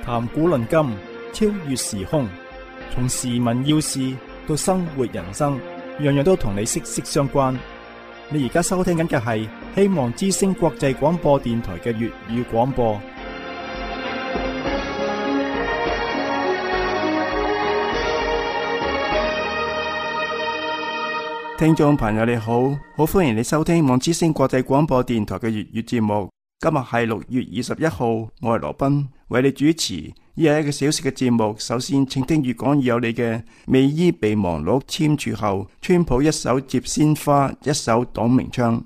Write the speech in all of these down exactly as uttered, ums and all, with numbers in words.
談古論今，超越時空，從時聞要事到生活人生，樣樣都同你息息相關。你而家收聽緊嘅係希望之聲國際廣播電台嘅粵語廣播。聽眾朋友你好，好歡迎你收聽希望之聲國際廣播電台嘅粵語節目。今日係六月二十一號，我係羅賓，為你主持呢係一個小時嘅節目。首先，請聽粵港有你嘅美伊備忘錄簽署後，川普一手接鮮花，一手擋明槍。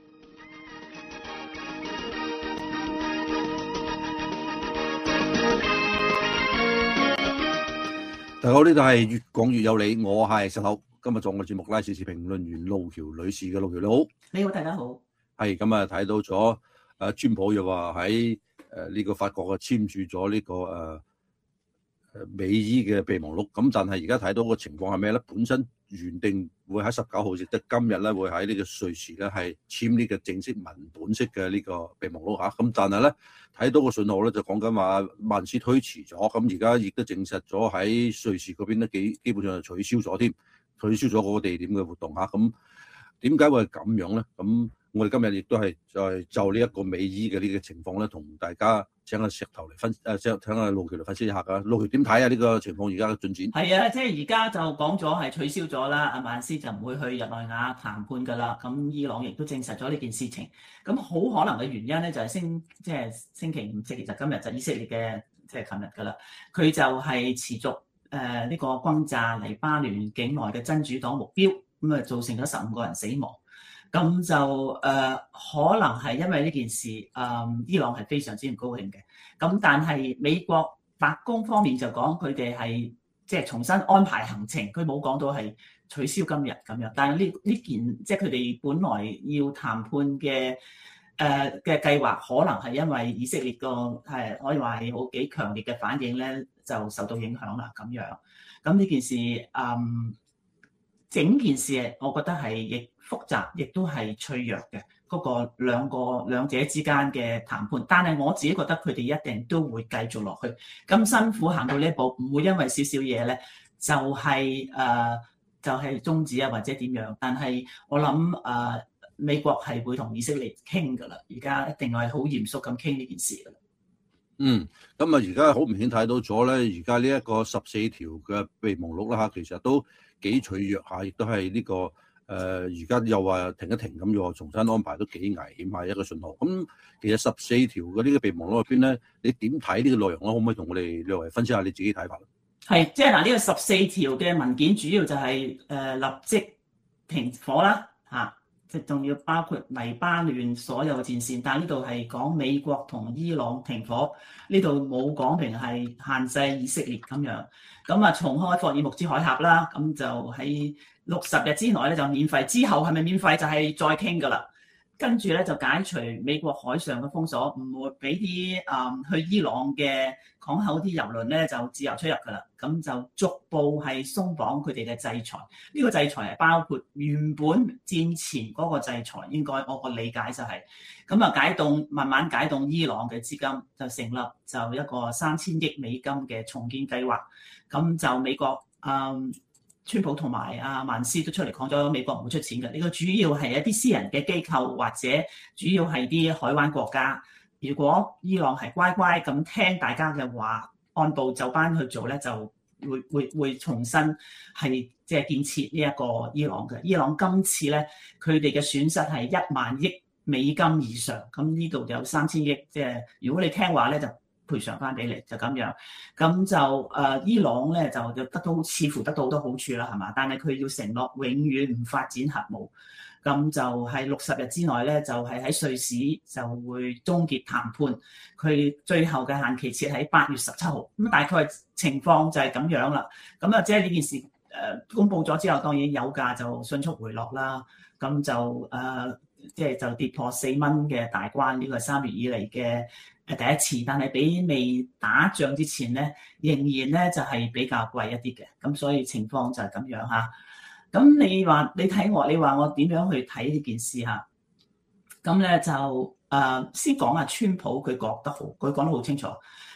大家好，呢度係粵港粵有你，我係石頭。今日做我嘅節目啦，時事評論員路橋女士嘅。路橋你好。 你好，大家好。 係咁啊，睇到咗。誒，川普又話喺誒呢個法國嘅簽署咗呢個誒誒美伊嘅備忘錄，咁但係而家睇到個情況係咩咧？本身原定會喺十九號，亦即今日咧會喺呢個瑞士咧係簽呢個正式文本式嘅呢個備忘錄嚇，咁但係咧睇到個信號咧就講緊話萬事推遲咗，咁而家亦都證實咗喺瑞士嗰邊咧基基本上係取消咗添，取消咗嗰個地點嘅活動嚇，咁點解會係咁樣咧？咁我哋今日亦都係在就呢一個美伊嘅呢個情況咧，同大家請阿石頭嚟分誒，請請阿路橋嚟分析一下噶。路橋點睇啊？呢個情況而家嘅進展係啊，即係而家就講咗係取消咗啦，阿曼斯就唔會去日內瓦談判噶啦。咁伊朗亦都證實咗呢件事情。咁好可能嘅原因咧，就係星即係星期五，即係其實今日就以色列嘅即係琴日噶啦，佢就係持續誒呢個轟炸黎巴嫩境內嘅真主黨目標，咁啊造成咗十五個人死亡。咁就誒、呃、可能係因為呢件事，誒、呃、伊朗係非常之唔高興嘅。咁但係美國白宮方面就講佢哋係即係重新安排行程，佢冇講到係取消今日咁樣。但係呢呢件即係佢哋本來要談判嘅誒嘅計劃，可能係因為以色列個係可以話係好幾強烈嘅反應咧，就受到影響啦咁樣。咁呢件事誒。呃整件事我覺得係亦複雜，亦都係脆弱嘅嗰個兩個兩者之間嘅談判。但係我自己覺得佢哋一定都會繼續落去。咁辛苦行到呢一步，唔會因為少少嘢咧就係、是、誒、呃、就係、是、終止啊或者點樣。但係我諗誒、呃、美國係會同以色列傾㗎啦，而家一定係好嚴肅咁傾呢件事㗎啦。 嗯，咁啊而家好明顯睇到咗咧，而家呢一個十四條嘅備忘錄啦嚇，其實都幾脆弱下，亦都係呢、這個誒，而、呃、家又話停一停咁，又話重新安排都幾危險下一個信號。咁其實十四條嘅呢個備忘錄入邊咧，你點睇呢個內容咧？可唔可以同我哋略為分析下你自己睇法？ 係，即係嗱，呢個十四條嘅文件主要就係、是、誒、呃、立即停火啦嚇，即係仲要包括黎巴嫩所有嘅戰線。但係呢度係講美國同伊朗停火，呢度冇講明係限制以色列咁樣。咁啊，重開霍爾木茲海峽啦，咁就喺六十日之內咧就免費。之後係咪免費就係再傾㗎啦。跟住咧就解除美國海上嘅封鎖，唔會俾啲誒去伊朗嘅港口啲郵輪咧就自由出入㗎啦。咁就逐步係鬆綁佢哋嘅制裁。呢、這個制裁係包括原本戰前嗰個制裁，應該我個理解就係咁啊，解凍慢慢解凍伊朗嘅資金，就成立就一個三千億美金嘅重建計劃。咁就美國誒、嗯、川普同埋阿曼斯都出嚟講咗，美國唔會出錢嘅。呢個主要係一啲私人嘅機構，或者主要係啲海灣國家。如果伊朗係乖乖咁聽大家嘅話，按部就班去做咧，就會會會重新係即係建設呢一個伊朗嘅。伊朗今次咧，佢哋嘅損失係一萬億美金以上。咁呢度有三千億，即係如果你聽話咧就賠償翻俾你，就咁樣。咁就誒、呃、伊朗咧就就得到似乎得到好多好處啦，係嘛？但係佢要承諾永遠唔發展核武。咁就係六十日之內咧，就係、是、喺瑞士就會終結談判。佢最後嘅限期設喺八月十七號。咁大概情況就係咁樣啦。咁啊，即係呢件事誒、呃、公佈咗之後，當然油價就迅速回落啦。咁就誒即係就跌破四蚊嘅大關，呢個係三月以嚟嘅誒第一次。但係比未打仗之前咧，仍然咧就係比較貴一啲嘅。咁所以情況就係咁樣嚇。咁你話你睇我，你話我點樣去睇呢件事嚇？咁咧就誒、呃、先講下川普佢講得好，佢講得好清楚。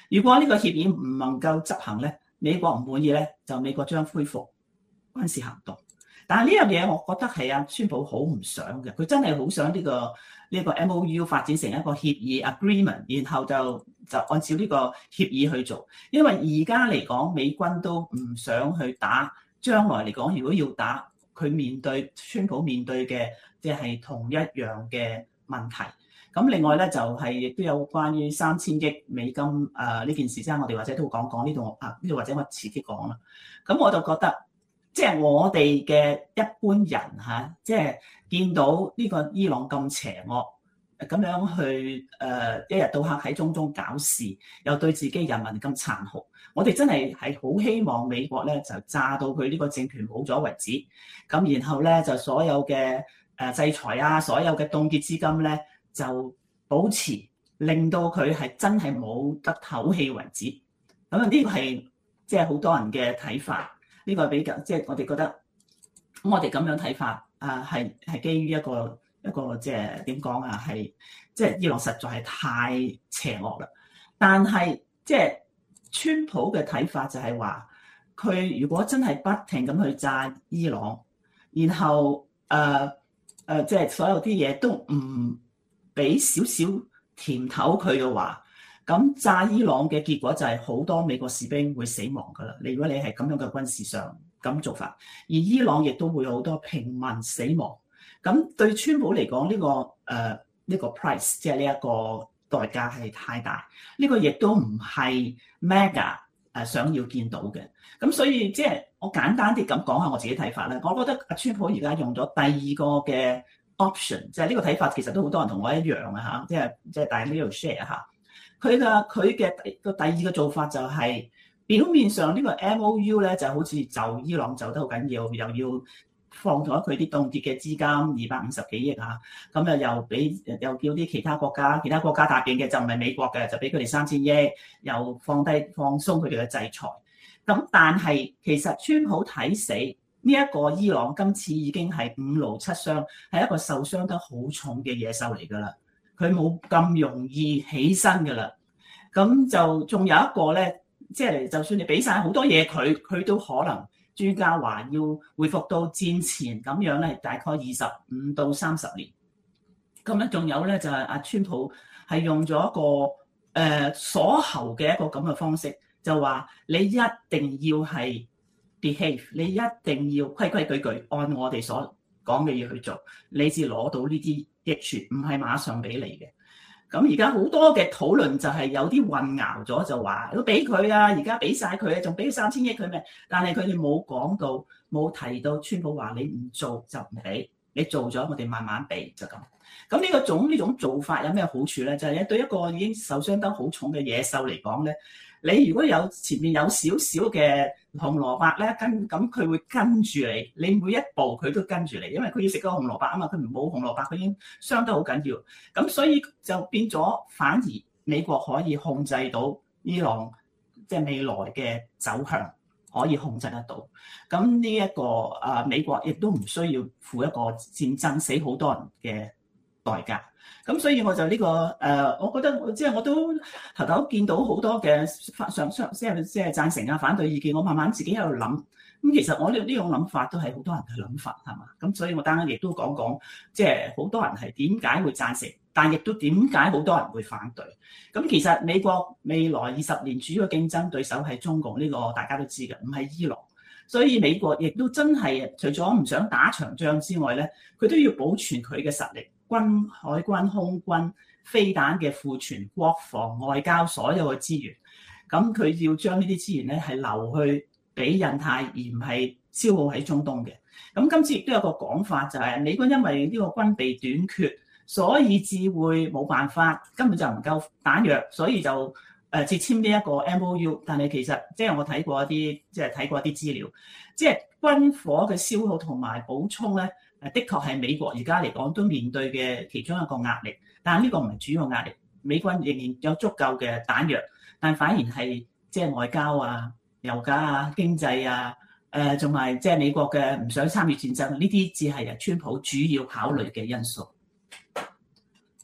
如果呢個協議唔能夠執行咧，美國唔滿意咧，就美國將恢復軍事行動。但係呢樣嘢，我覺得係阿川普好唔想嘅，佢真係好想呢個呢個 M O U 發展成一個協議 agreement，然後就就按照呢個協議去做。因為而家嚟講，美軍都唔想去打，將來嚟講，如果要打，佢面對川普面對嘅即係同一樣嘅問題。咁另外咧就係亦都有關於三千億美金誒呢、呃、件事，即係我哋或者都會講講呢度啊，呢度或者我遲啲講啦。咁我就覺得。即係我哋嘅一般人嚇，即係見到呢個伊朗咁邪惡，咁樣去誒、呃、一日到黑喺中東搞事，又對自己人民咁殘酷，我哋真係係好希望美國咧就炸到佢呢個政權冇咗為止，咁然後咧就所有嘅誒制裁啊，所有嘅凍結資金咧就保持，令到佢係真係冇得唞氣為止。咁啊呢個係即係好多人嘅睇法。呢個比較即係我哋覺得，我哋咁樣睇法啊，係係基於一個一個即係點講啊，係即係伊朗實在係太邪惡啦。但係即係川普嘅睇法就係話，佢如果真係不停咁去炸伊朗，然後誒誒即係所有啲嘢都唔俾少少甜頭佢嘅話，咁炸伊朗嘅結果就係好多美國士兵會死亡㗎啦。你如果你係咁樣嘅軍事上咁做法，而伊朗亦都會有好多平民死亡。咁對川普嚟講，呢、這個誒呢、呃這個 price 即係呢一個代價係太大。呢、這個亦都唔係 mega 誒想要見到嘅。咁所以即係我簡單啲咁講下我自己睇法啦。我覺得阿川普而家用咗第二個嘅 option，即係呢個睇法其實都好多人同我一樣啊嚇，即係即係大家呢度 share 下。佢嘅佢嘅個第二個做法就係、是、表面上呢個 M O U 咧就好似就伊朗走得好緊要，又要放咗佢啲凍結嘅資金二百五十幾億啊，咁啊又俾又叫啲其他國家，其他國家答應嘅就唔係美國嘅，就俾佢哋三千億，又放低放鬆佢哋嘅制裁。咁但係其實川普睇死呢一個伊朗今次已經係五勞七傷，係一個受傷得好重嘅野獸嚟㗎啦。佢冇咁容易起身㗎啦，咁就仲有一個咧，即係就算你俾晒好多嘢佢，佢都可能專家話要恢復到戰前咁樣咧，大概二十五到三十年。咁咧仲有咧就係阿川普係用咗一個誒鎖喉嘅一個咁嘅方式，就話你一定要係 behave，你一定要規規矩矩按我哋所講嘅嘢去做，你至攞到呢啲益處，唔係馬上俾你嘅。咁而家好多嘅討論就係有啲混淆咗，就話都俾佢啊，而家俾晒佢啊，仲俾三千億佢咩？但係佢哋冇講到，冇提到川普話你唔做就唔俾，你做咗我哋慢慢俾就咁。咁呢個種呢種做法有咩好處咧？就係、是、對一個已經受傷得好重嘅野獸嚟講咧，你如果有前面有少少嘅紅蘿蔔咧，跟咁佢會跟住你，你每一步佢都跟住你，因為佢要食嗰個紅蘿蔔啊嘛，佢唔冇紅蘿蔔，佢已經傷得好緊要。咁所以就變咗，反而美國可以控制到伊朗即係未來嘅走向，可以控制得到。咁呢一個啊，美國亦都唔需要付一個戰爭死好多人嘅代價。咁所以我就呢、這個誒、呃，我覺得即係我都頭頭見到好多嘅上上即係即係贊成啊、反對意見，我慢慢自己喺度諗。咁其實我呢呢種諗法都係好多人嘅諗法，係嘛？咁所以我等陣亦都講講，即係好多人係點解會贊成，但亦都點解好多人會反對。咁其實美國未來二十年主要競爭對手係中共，呢、這個大家都知嘅，唔係伊朗。所以美國亦都真係除咗唔想打長仗之外咧，佢都要保存佢嘅實力。軍、海軍、空軍、飛彈嘅庫存、國防、外交所有嘅資源，咁佢要將呢啲資源咧係留去俾印太，而唔係消耗喺中東嘅。咁今次亦都有個講法，就係美軍因為呢個軍備短缺，所以至會冇辦法，根本就唔夠彈藥，所以就誒接簽呢一個 M O U。但係其實即係我睇過一啲，即係睇過一啲資料，即係軍火嘅消耗同埋補充咧。誒，的確係美國而家嚟講都面對嘅其中一個壓力，但係呢個唔係主要壓力。美軍仍然有足夠嘅彈藥，但反而係即係外交啊、油價啊、經濟啊，誒仲係即係美國嘅唔想參與戰爭，呢啲只係川普主要考慮嘅因素。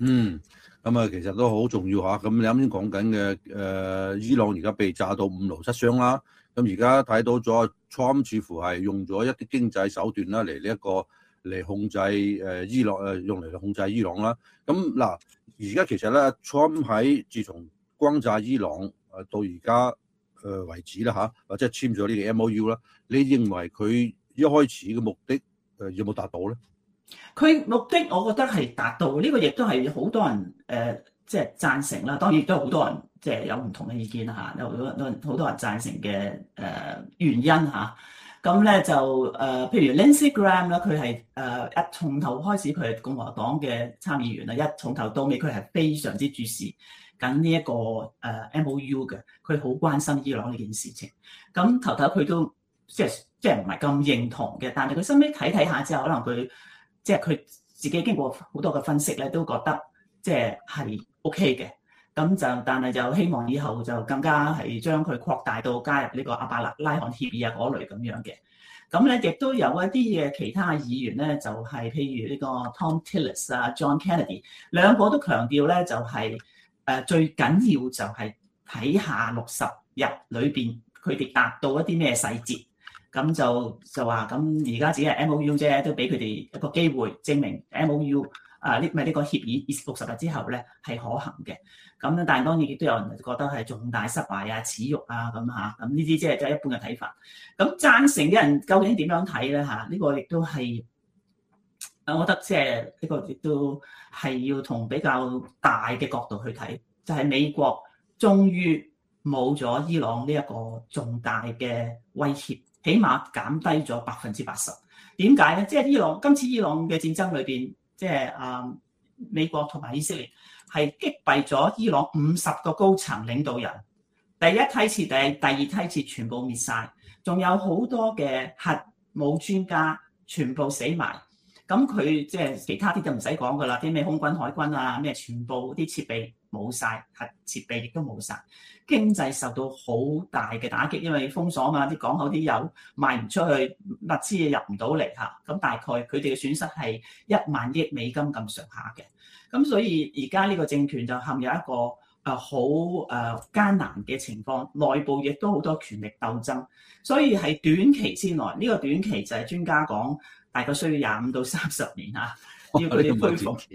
嗯，咁啊，其實都好重要嚇。咁你啱先講緊嘅誒，伊朗而家被炸到五勞七傷啦。咁而家睇到咗 Trump 似乎係用咗一啲經濟手段啦，嚟呢一個嚟控制誒伊朗誒，用嚟控制伊朗啦。咁嗱，而家其實咧 ，Trump 喺自從轟炸伊朗誒到而家誒為止啦嚇，或者簽咗呢個 M O U 啦，你認為佢一開始嘅目的誒有冇達到咧？ 佢目的我覺得係達到，呢、這個亦都係好多人誒、呃、即係贊成啦。當然亦都好多人即係有唔同嘅意見啦嚇，有好多人好多人贊成嘅誒、呃、原因嚇。咁、啊、咧就誒、呃，譬如 Lindsey Graham 咧，佢係誒一從頭開始，佢係共和黨嘅參議員啦，一從頭到尾佢係非常之注視緊呢一個誒 M O U 嘅，佢好關心伊朗呢件事情。咁頭頭佢都即係即係唔係咁認同嘅，但係佢收尾睇睇下之後，可能佢即係佢自己經過好多嘅分析咧，都覺得即係係 OK 嘅。咁就但係就希望以後就更加係將佢擴大到加入呢個阿伯拉罕協議啊嗰類咁樣嘅。咁咧亦都有一啲嘅其他議員咧，就係、是、譬如呢個 Tom Tillis 啊、John Kennedy 兩個都強調咧，就係、是、誒最緊要就係睇下六十日裏邊佢哋達到一啲咩細節。咁就就話咁而家只係 M O U 啫，都俾佢哋一個機會證明 M O U 啊呢咪呢個協議六十日之後咧係可行嘅。咁咧，但係當然亦都有人覺得係重大失敗啊、恥辱啊咁嚇。咁呢啲即係即係一般嘅睇法。咁贊成嘅人究竟點樣睇咧嚇？呢個亦都係，我覺得即係呢個亦都係要從比較大嘅角度去睇，就係美國終於冇咗伊朗呢一個重大嘅威脅。起碼減低咗百分之八十。點解咧？即係伊朗今次伊朗嘅戰爭裏邊，即係啊美國同埋以色列係擊斃咗伊朗五十個高層領導人。第一梯次、第第二梯次全部滅晒，仲有好多嘅核武專家全部死埋。咁佢即係其他啲就唔使講噶啦，啲咩空軍、海軍啊，咩全部啲設備冇晒，核設備亦都冇晒。經濟受到好大嘅打擊，因為封鎖嘛，啲港口啲油賣唔出去，物資入唔到嚟嚇。咁大概佢哋嘅損失係一萬億美金咁上下嘅。咁所以而家呢個政權就陷入一個誒好誒艱難嘅情況，內部亦都好多權力鬥爭。所以係短期之內，呢、這個短期就係專家講大概需要廿五到三十年嚇，要佢哋恢復。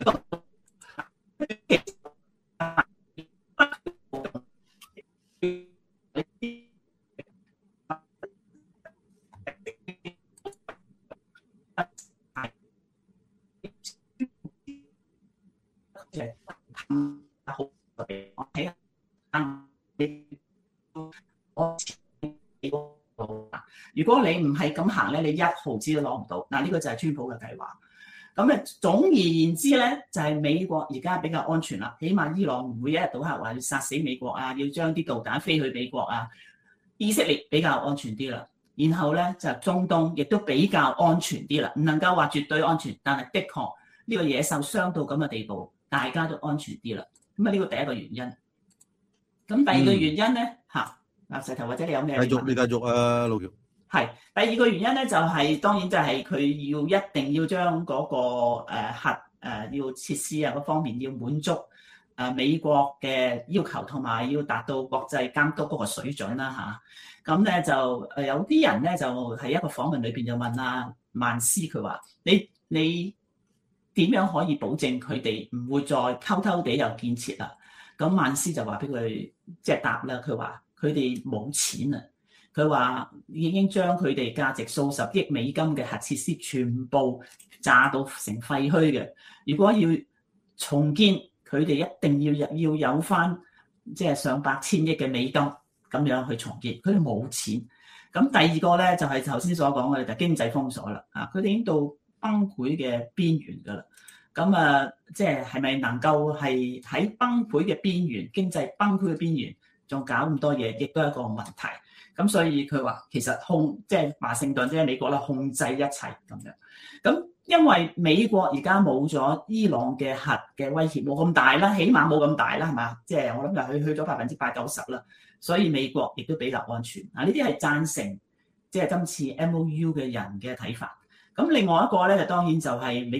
如果你唔係咁行咧，你一毫子都攞唔到。嗱，呢個就係川普嘅計劃。咁咧，總而言之咧，就係美國而家比較安全啦。起碼伊朗唔會一日到黑話要殺死美國啊，要將啲導彈飛去美國啊。以色列比較安全啲啦。然後咧就中東亦都比較安全啲啦。唔能夠話絕對安全，但係的確呢個野獸傷到咁嘅地步，大家都安全啲啦。咁啊，呢個第一個原因。咁第二個原因咧嚇，阿石頭或者你有咩？ 繼續，你繼續啊，陸橋。 係第二個原因咧，就係、是、當然就係佢要一定要將嗰、那個誒、呃、核誒、呃、要設施啊嗰方面要滿足誒、呃、美國嘅要求，同埋要達到國際監督嗰個水準啦嚇。咁、啊、咧就誒有啲人咧就喺一個訪問裏邊就問阿曼斯，佢話你你點樣可以保證佢哋唔會再偷偷地有建設啊？咁曼斯就話俾佢即係答啦，佢話佢哋冇錢啊。佢話已經將佢哋價值數十億美金嘅核設施全部炸到成廢墟嘅。如果要重建，佢哋一定要要有翻即係上百千億嘅美金咁樣去重建。佢哋冇錢。咁第二個咧就係頭先所講嘅就經濟封鎖啦。啊，佢哋已經到崩潰嘅邊緣㗎啦。咁啊，即係係咪能夠係喺崩潰嘅邊緣、經濟崩潰嘅邊緣，仲搞咁多嘢，亦都係一個問題。咁所以佢話其實控即係華盛頓即係美國啦，控制一切咁樣。咁因為美國而家冇咗伊朗嘅核嘅威脅，冇咁大啦，起碼冇咁大啦，係嘛？即係我諗就去去咗百分之八九十啦。所以美國亦都比較安全。嗱，呢啲係贊成即係今次 M O U 嘅人嘅睇法。咁另外一個咧，就當然就係美國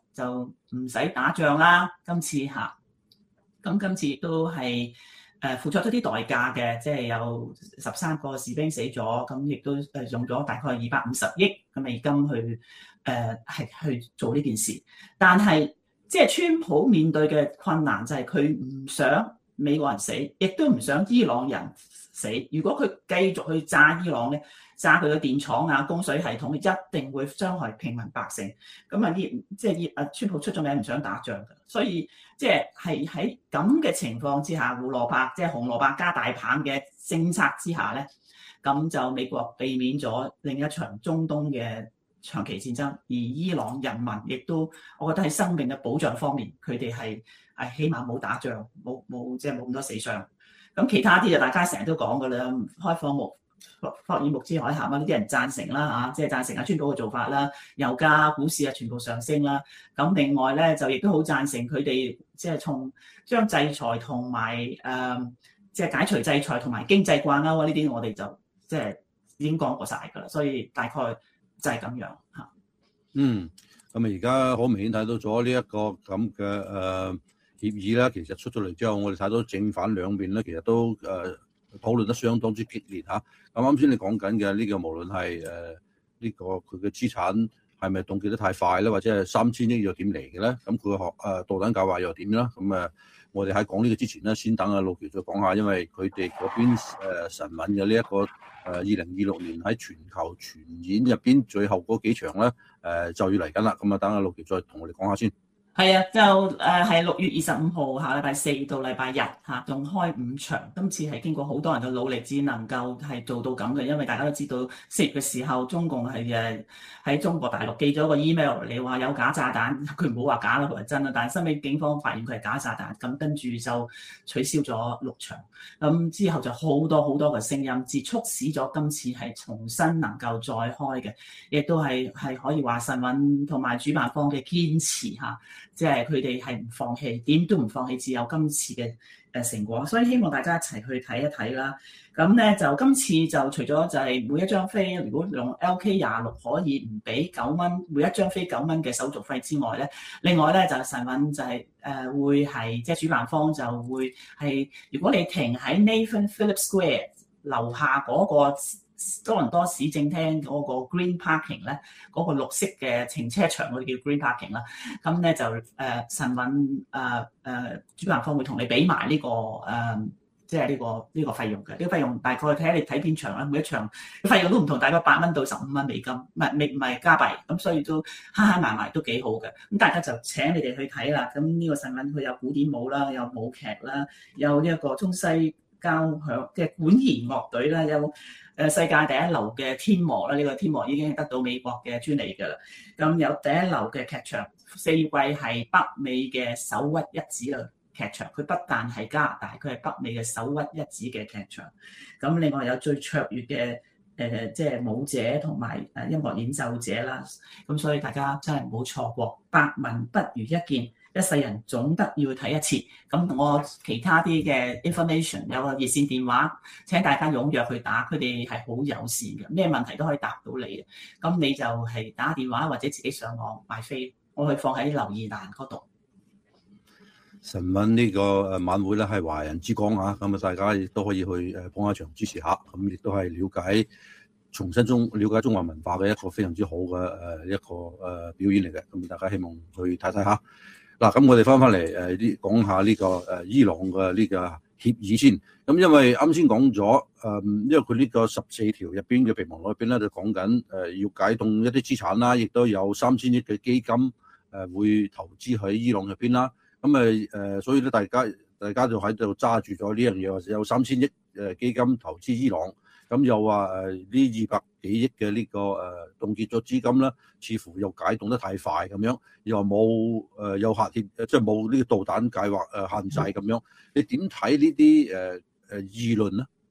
就唔使打仗啦。今次嚇，咁今次亦都係誒付出咗啲代價嘅，即係有十三個士兵死咗，咁亦都誒用咗大概二百五十億嘅美金去誒係、呃、去做呢件事。但係即係川普面對嘅困難就係佢唔想美國人死，亦都唔想伊朗人死。如果佢繼續去炸伊朗咧，炸佢嘅電廠啊、供水系統，一定會傷害平民百姓。咁啊，伊即係啊，川普出咗名唔想打仗嘅，所以即係係喺咁嘅情況之下，胡蘿蔔即係紅蘿蔔加大棒嘅政策之下咧，咁就美國避免咗另一場中東嘅長期戰爭，而伊朗人民亦都，我覺得喺生命嘅保障方面，佢哋係係起碼冇打仗，冇冇即係冇咁多死傷。咁其他啲就大家成日都講㗎啦，開放木霍爾木茲海峽啊，呢啲人贊成啦嚇，即係贊成阿川普嘅做法啦。油價、股市啊，全部上升啦。咁另外咧，就亦都好贊成佢哋即係從將制裁同埋誒即係解除制裁同埋經濟掛鈎啊，呢啲我哋就即係已經講過晒㗎啦。所以大概就係咁樣嚇。嗯， 咁啊，而家好明顯睇到咗呢一個咁嘅誒協議啦。其實出咗嚟之後，我哋睇到正反兩邊咧，其實都誒、呃、討論得相當之激烈嚇。咁啱先你講緊嘅呢個，無論係誒呢個佢嘅資產係咪凍結得太快咧，或者係三千億又點嚟嘅咧？咁佢嘅學誒導彈計劃又點啦？咁誒，我哋喺講呢個之前咧，先等阿陸橋再講下，因為佢哋嗰邊誒神韻嘅呢一個誒二零二六年喺全球全演入邊最後嗰幾場咧誒就要嚟緊啦。咁啊，等阿陸橋再同我哋講下先。 係啊，就誒係六月二十五號下禮拜四到禮拜日嚇，仲開五場。今次係經過好多人嘅努力，至能夠係做到咁嘅。因為大家都知道四月嘅時候，中共係誒喺中國大陸寄咗個 email 嚟話有假炸彈，佢唔好話假啦，佢話真啦。但係後尾警方發現佢係假炸彈，咁跟住就取消咗六場。咁之後就好多好多嘅聲音，至促使咗今次係重新能夠再開嘅，亦都係係可以話神韻同埋主辦方嘅堅持嚇。即係佢哋係唔放棄，點都唔放棄，只有今次嘅誒成果，所以希望大家一齊去睇一睇啦。咁咧就今次就除咗就係每一張飛，如果用 L K 廿六可以唔俾九蚊，每一張飛九蚊嘅手續費之外咧，另外咧就係神韻就係、是、誒、呃、會係即係主辦方就會係，如果你停喺 Nathan Phillips Square 樓下嗰、那個多倫多市政廳嗰個 Green Parking 咧，嗰個綠色嘅停車場，我哋叫 Green Parking 啦。咁咧就誒神韻誒誒主辦方會同你俾埋呢個誒，即係呢個呢、呢個費用嘅。呢、呢個費用大概睇下你睇邊場啦，每一場費用都唔同，大概八蚊到十五蚊美金，唔係唔係加幣。咁所以都慳慳埋埋都幾好嘅。咁大家就請你哋去睇啦。咁呢個神韻佢有古典舞啦，有舞劇啦，有呢一個中西交響嘅管弦樂隊啦，有誒世界第一流嘅天幕啦，呢、這個天幕已經得到美國嘅專利㗎啦。咁有第一流嘅劇場，四季係北美嘅首屈一指嘅劇場。佢不但係加拿大，佢係北美嘅首屈一指嘅劇場。咁另外有最卓越嘅誒，即係舞者同埋誒音樂演奏者啦。咁所以大家真係唔好錯過，百聞不如一見。一世人總得要睇一次，咁我其他啲嘅 information 有個熱線電話，請大家踴躍去打，佢哋係好友善嘅，咩問題都可以答到你嘅。咁你就係打電話或者自己上網買飛，我會放喺留言欄嗰度。 神韻呢個誒晚會咧係華人之光嚇，咁啊大家亦都可以去誒捧下場支持下，咁亦都係了解重新中了解中華文化嘅一個非常之好嘅誒一個誒表演嚟嘅，咁大家希望去睇睇下。嗱，咁我哋翻翻嚟誒啲講下呢個誒伊朗嘅呢個協議先。咁因為啱先講咗誒，因為佢呢個十四條入邊嘅備忘錄入邊咧，就講緊誒要解凍一啲資產啦，亦都有三千億嘅基金誒會投資喺伊朗入邊啦。咁誒誒，所以咧大家大家就喺度揸住咗呢樣嘢，或者有三千億誒基金投資伊朗。咁又話誒呢二百幾億嘅呢個誒凍結咗資金咧，似乎又解凍得太快咁樣，又冇誒有限協，即係冇呢個導彈計劃誒限制咁樣。你點睇呢啲誒誒議論咧？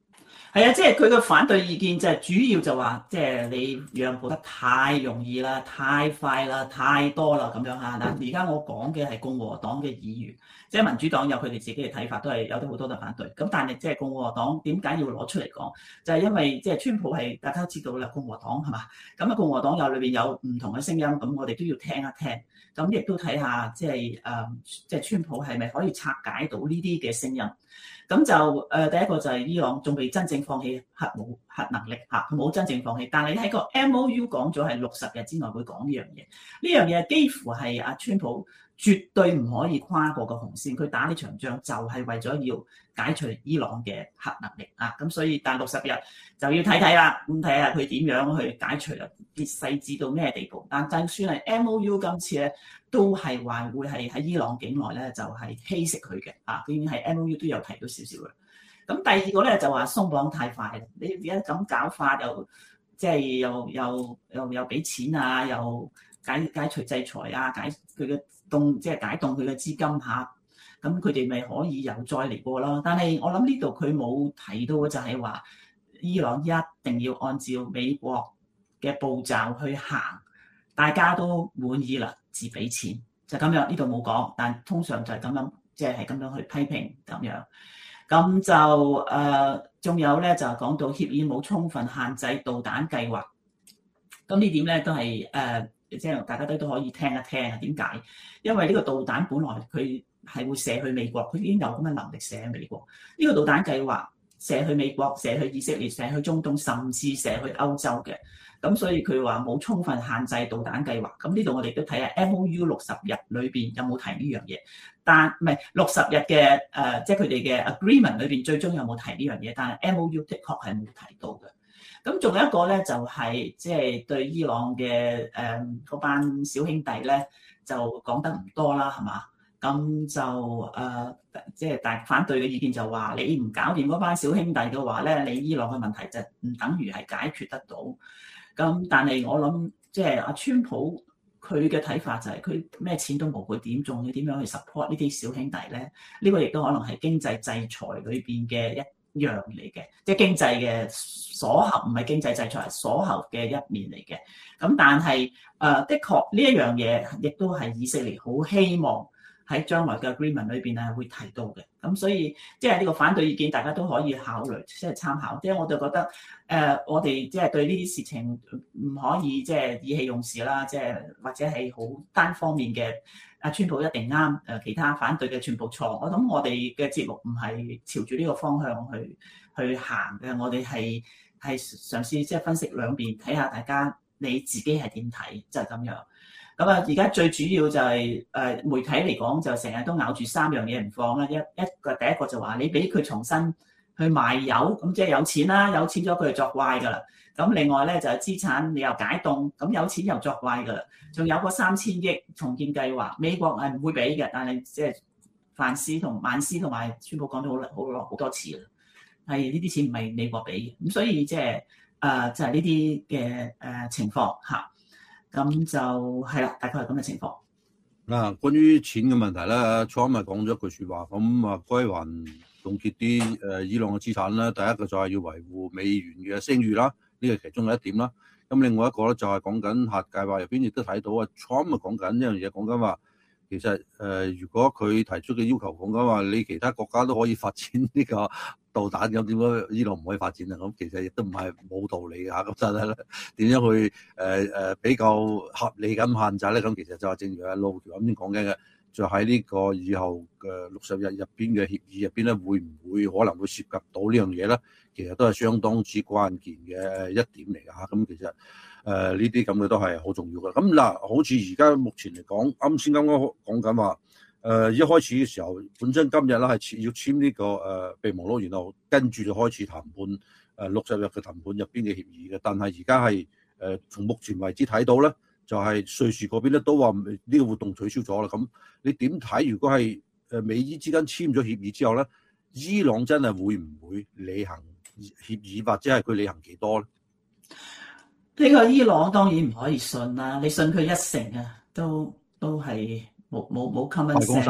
係啊，即係佢嘅反對意見就係主要就話，即係你讓步得太容易啦、太快啦、太多啦咁樣嚇。嗱，而家我講嘅係共和黨嘅議員，即係民主黨有佢哋自己嘅睇法，都係有啲好多都反對。咁但係即係共和黨點解要攞出嚟講？就係因為即係川普係大家都知道啦，共和黨係嘛？咁啊，共和黨有裏邊有唔同嘅聲音，咁我哋都要聽一聽。咁亦都睇下即係誒，即係川普係咪可以拆解到呢啲嘅聲音？咁就誒、呃、第一個就係伊朗仲未真正放棄核武核能力嚇，佢冇真正放棄。但係喺個 M O U 講咗係六十日之內會講呢樣嘢，呢樣嘢幾乎係阿川普絕對唔可以跨過個紅線。佢打呢場仗就係為咗要解除伊朗嘅核能力啊！咁所以但六十日就要睇睇啦，咁睇下佢點樣去解除啦，啲細緻到咩地步？但就算係 M O U 今次咧，都係話會係喺伊朗境內咧，就係稀釋佢嘅啊！佢已經係 M O U 都有提到少少嘅。咁第二個咧就話鬆綁太快，你而家咁搞法又即係又又又又俾錢啊，又解解除制裁啊，解佢嘅凍即係解凍佢嘅資金嚇。咁佢哋咪可以又再嚟過咯？但係我諗呢度佢冇提到嘅就係話，伊朗一定要按照美國嘅步驟去行，大家都滿意啦，自俾錢就咁樣。呢度冇講，但通常就係咁樣，即係係咁樣去批評咁樣。咁就誒，仲、呃、有咧就係講到協議冇充分限制導彈計劃。咁呢點咧都係誒、呃，即係大家都都可以聽一聽啊。點解？因為呢個導彈本來佢係會射去美國，佢已經有咁嘅能力射去美國。呢、這個導彈計劃射去美國、射去以色列、射去中東，甚至射去歐洲嘅。咁所以佢話冇充分限制導彈計劃。咁呢度我哋都睇下 M O U 六十日裏邊有冇提呢樣嘢。但唔係六十日嘅誒，即係佢哋嘅 agreement 裏邊最終有冇提呢樣嘢？但係 M O U 的確係冇提到嘅。咁仲有一個咧，就係即係對伊朗嘅誒嗰班小兄弟咧，就講得唔多啦，係嘛？咁就誒，即係大反對嘅意見就話，你唔搞掂嗰班小兄弟嘅話咧，你伊朗嘅問題就唔等於係解決得到。咁但係我諗，即係阿川普佢嘅睇法就係佢咩錢都冇，佢點仲要點樣去 support 呢啲小兄弟咧？呢個亦都可能係經濟制裁裏邊嘅一樣嚟嘅，即係經濟嘅鎖喉，唔係經濟制裁，係鎖喉嘅一面嚟嘅。咁但係誒，的確呢一樣嘢，亦都係以色列好希望喺將來嘅 agreement 裏邊係會提到嘅。咁所以即係呢個反對意見，大家都可以考慮，即係參考。即係我就覺得誒、呃，我哋即係對呢啲事情唔可以即係意氣用事啦，即係或者係好單方面嘅。阿川普一定啱，誒其他反對嘅全部錯。我諗我哋嘅節目唔係朝住呢個方向去去行嘅，我哋係係嘗試即係分析兩邊，睇下大家你自己係點睇，就係咁樣。咁啊，而家最主要就係誒媒體嚟講，就成日都咬住三樣嘢唔放啦。一一個第一個就話你俾佢重新去賣油，咁即係有錢啦，有錢咗佢就作怪㗎啦。咁另外咧就係資產你又解凍，咁有錢又作怪㗎啦。仲有個三千億重建計劃，美國係唔會俾嘅，但係即係范斯同曼斯同埋川普講咗好好好多次啦，係呢啲錢唔係美國俾嘅，咁所以即係誒就係呢啲嘅誒情況嚇，咁就係啦，大概係咁嘅情況。 嗱，關於錢嘅問題咧，Trump咪講咗一句説話，咁啊歸還凍結啲誒伊朗嘅資產啦。第一個就係要維護美元嘅聲譽啦，呢個其中嘅一點啦。咁另外一個咧就係講緊核計劃入邊亦都睇到啊 Trump 咪講緊一樣嘢，講緊話其實誒、呃、如果佢提出嘅要求講緊話你其他國家都可以發展呢個導彈，咁點解伊朗唔可以發展啊？咁其實亦都唔係冇道理嘅嚇。咁但係咧點樣去誒誒、呃、比較合理咁限制咧？咁其實就係正如阿路橋啱先講緊嘅，就喺呢個以後嘅六十日入邊嘅協議入邊咧，會唔會可能會涉及到呢樣嘢咧？其實都係相當之關鍵嘅一點嚟㗎嚇。咁其實誒呢啲咁嘅都係好重要嘅。咁嗱，好似而家目前嚟講，啱先啱啱講緊話誒一開始嘅時候，本身今日咧係要簽呢個誒備忘錄，然後跟住就開始談判誒六十日嘅談判入邊嘅協議嘅。但係而家係誒從目前為止睇到咧，就係瑞士嗰邊咧都話呢個活動取消咗啦。咁你點睇？如果係誒美伊之間簽咗協議之後咧，伊朗真係會唔會履行協議，或者係佢履行幾多咧？ 呢個伊朗當然唔可以信啦，你信佢一成啊，都都係冇冇冇 common sense 啊，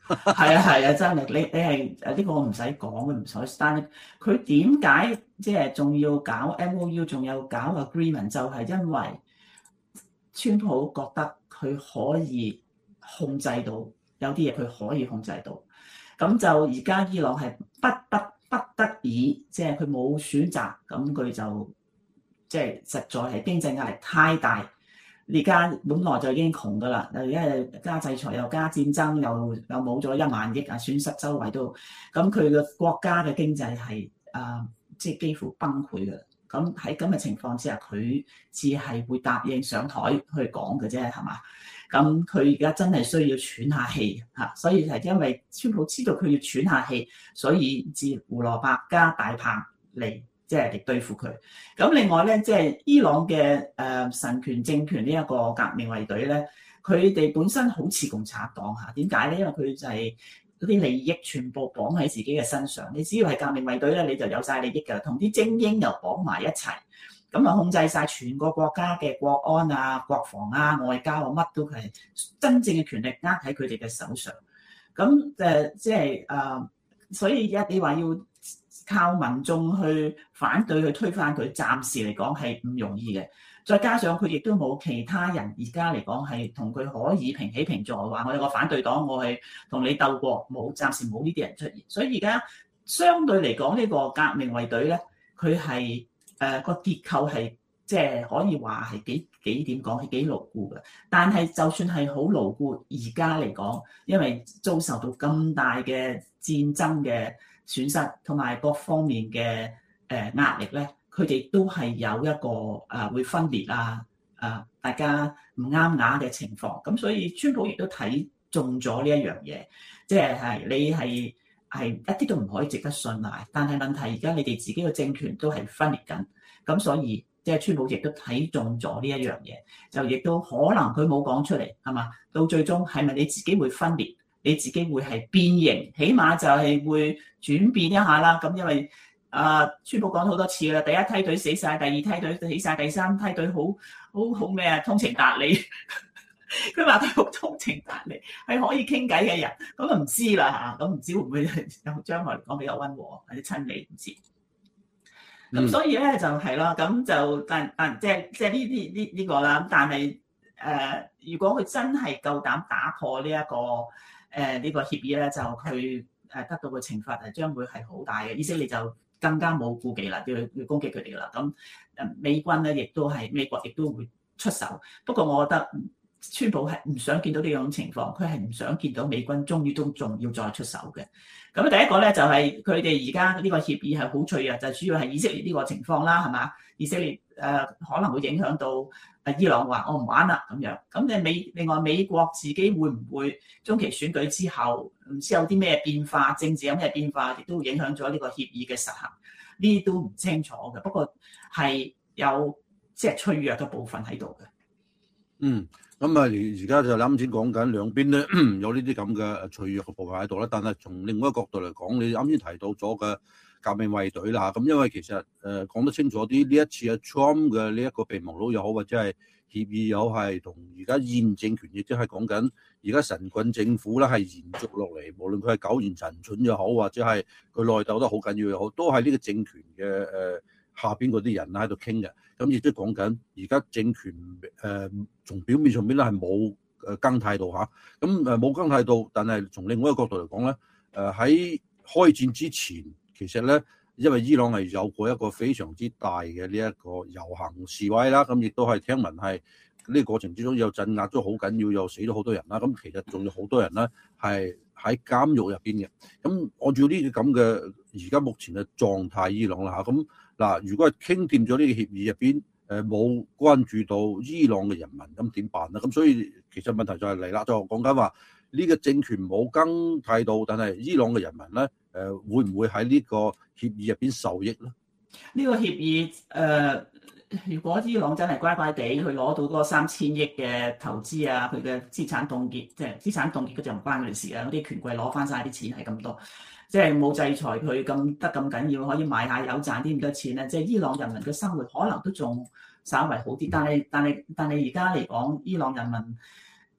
係啊係啊，真係你你係誒呢個我唔使講嘅，唔使。但係佢點解即係仲要搞 M O U， 仲要搞 agreement，就係因為川普覺得佢可以控制到有啲嘢，佢可以控制到。咁就而家伊朗係不不不得已，即係佢冇選擇，咁佢就即係實在係經濟壓力太大。而家本來就已經窮噶啦，而家又加制裁，又加戰爭，又又冇咗一萬億啊，損失周圍都，咁佢嘅國家嘅經濟係啊，即係幾乎崩潰嘅。咁喺咁嘅情況之下，佢只係會答應上台去講嘅啫，係嘛？咁佢而家真係需要喘下氣嚇，所以係因為川普知道佢要喘下氣，所以至胡蘿蔔加大棒嚟。即係嚟對付佢。咁另外咧，即係伊朗嘅誒神權政權呢一個革命衛隊咧，佢哋本身好似共產黨嚇。點解咧？因為佢就係嗰啲利益全部綁喺自己嘅身上。你只要係革命衛隊咧，你就有晒利益㗎，同啲精英又綁埋一齊，咁啊控制晒全個國家嘅國安啊、國防啊、外交啊，乜都係真正嘅權力握喺佢哋嘅手上。咁誒即係誒，所以一你話要靠民眾去反對去推翻佢，暫時嚟講係唔容易嘅。再加上佢亦都冇其他人而家嚟講係同佢可以平起平坐，話我有個反對黨，我係同你鬥過，冇，暫時冇呢啲人出現。所以而家相對嚟講，呢個革命衛隊咧，佢係誒個結構係即係可以話係幾幾點講係幾牢固嘅。但係就算係好牢固，而家嚟講，因為遭受到咁大嘅戰爭嘅損失同埋各方面嘅誒壓力咧，佢哋都係有一個誒會分裂啊，誒大家唔啱牙嘅情況。咁所以川普亦都睇中咗呢一樣嘢，即係係你係係一啲都唔可以值得信賴。但係問題而家你哋自己嘅政權都係分裂緊，咁所以即係川普亦都睇中咗呢一樣嘢，就亦都可能佢冇講出嚟係嘛？到最終係咪你自己會分裂？你自己會係變形，起碼就係會轉變一下啦。咁因為啊，川普講咗好多次啦，第一梯隊死晒，第二梯隊死晒，第三梯隊好好好咩啊，通情達理。佢話佢好通情達理，係可以傾偈嘅人。咁啊唔知啦嚇，咁唔知會唔會有將來嚟講比較溫和或者親美唔知。咁、嗯、所以咧就係啦，咁就但但即係即係呢啲呢呢個啦。但係誒、呃，如果佢真係夠膽打破呢、這、一個，誒呢、呃這個協議咧，就佢誒得到嘅懲罰係將會係好大嘅。以色列就更加冇顧忌啦，要要攻擊佢哋啦。咁誒美軍咧，亦都係美國亦都會出手。不過我覺得川普係唔想見到呢種情況，佢係唔想見到美軍終於都仲要再出手嘅。咁第一個咧就係佢哋而家呢個協議係好脆弱，就主要係以色列呢個情況啦，係嘛？以色列誒、呃、可能會影響到。誒伊朗話我唔玩啦咁樣，咁你美另外美國自己會唔會中期選舉之後唔知有啲咩變化，政治有咩變化，亦都會影響咗呢個協議嘅實行，呢啲都唔清楚嘅。不過係有即係脆弱嘅部分喺度嘅。 嗯，咁啊而而家就啱先講緊兩邊咧有呢啲咁嘅脆弱嘅部分喺度啦，但係從另外一個角度嚟講，你啱先提到咗嘅革命衛隊啦，咁因為其實誒、呃、講得清楚啲，呢一次啊 Trump 嘅呢一個備忘錄又好，或者係協議又係同而家現政權，亦即係講緊而家神棍政府咧係延續落嚟，無論佢係苟延殘喘又好，或者係佢內鬥得好緊要又好，都係呢個政權嘅誒、呃、下邊嗰啲人喺度傾嘅。咁亦都講緊而家政權誒從、呃、表面上邊咧係冇誒更態度嚇，咁誒冇更態度，但係從另外一個角度嚟講咧，誒、呃、喺開戰之前。其實咧，因為伊朗係有過一個非常之大嘅呢一個遊行示威啦，咁亦都係聽聞係呢個過程之中有鎮壓咗好緊要，又死咗好多人啦。咁其實仲有好多人咧係喺監獄入邊嘅。咁按照呢啲咁嘅而家目前嘅狀態，伊朗啦嚇，咁嗱，如果係傾掂咗呢個協議入邊，誒冇關注到伊朗嘅人民，咁點辦咧？咁所以其實問題就係嚟啦，就講緊話呢個政權冇更態度，但係伊朗嘅人民咧。誒會唔會喺呢個協議入邊受益咧？ 呢個協議誒、呃，如果伊朗真係乖乖地去攞到嗰三千億嘅投資啊，佢嘅資產凍結，即係資產凍結嗰就唔關佢哋事啊。嗰啲權貴攞翻晒啲錢係咁多，即係冇制裁佢咁得咁緊要，可以賣下油賺啲咁多錢咧。即係伊朗人民嘅生活可能都仲稍為好啲，但係但係但係而家嚟講，伊朗人民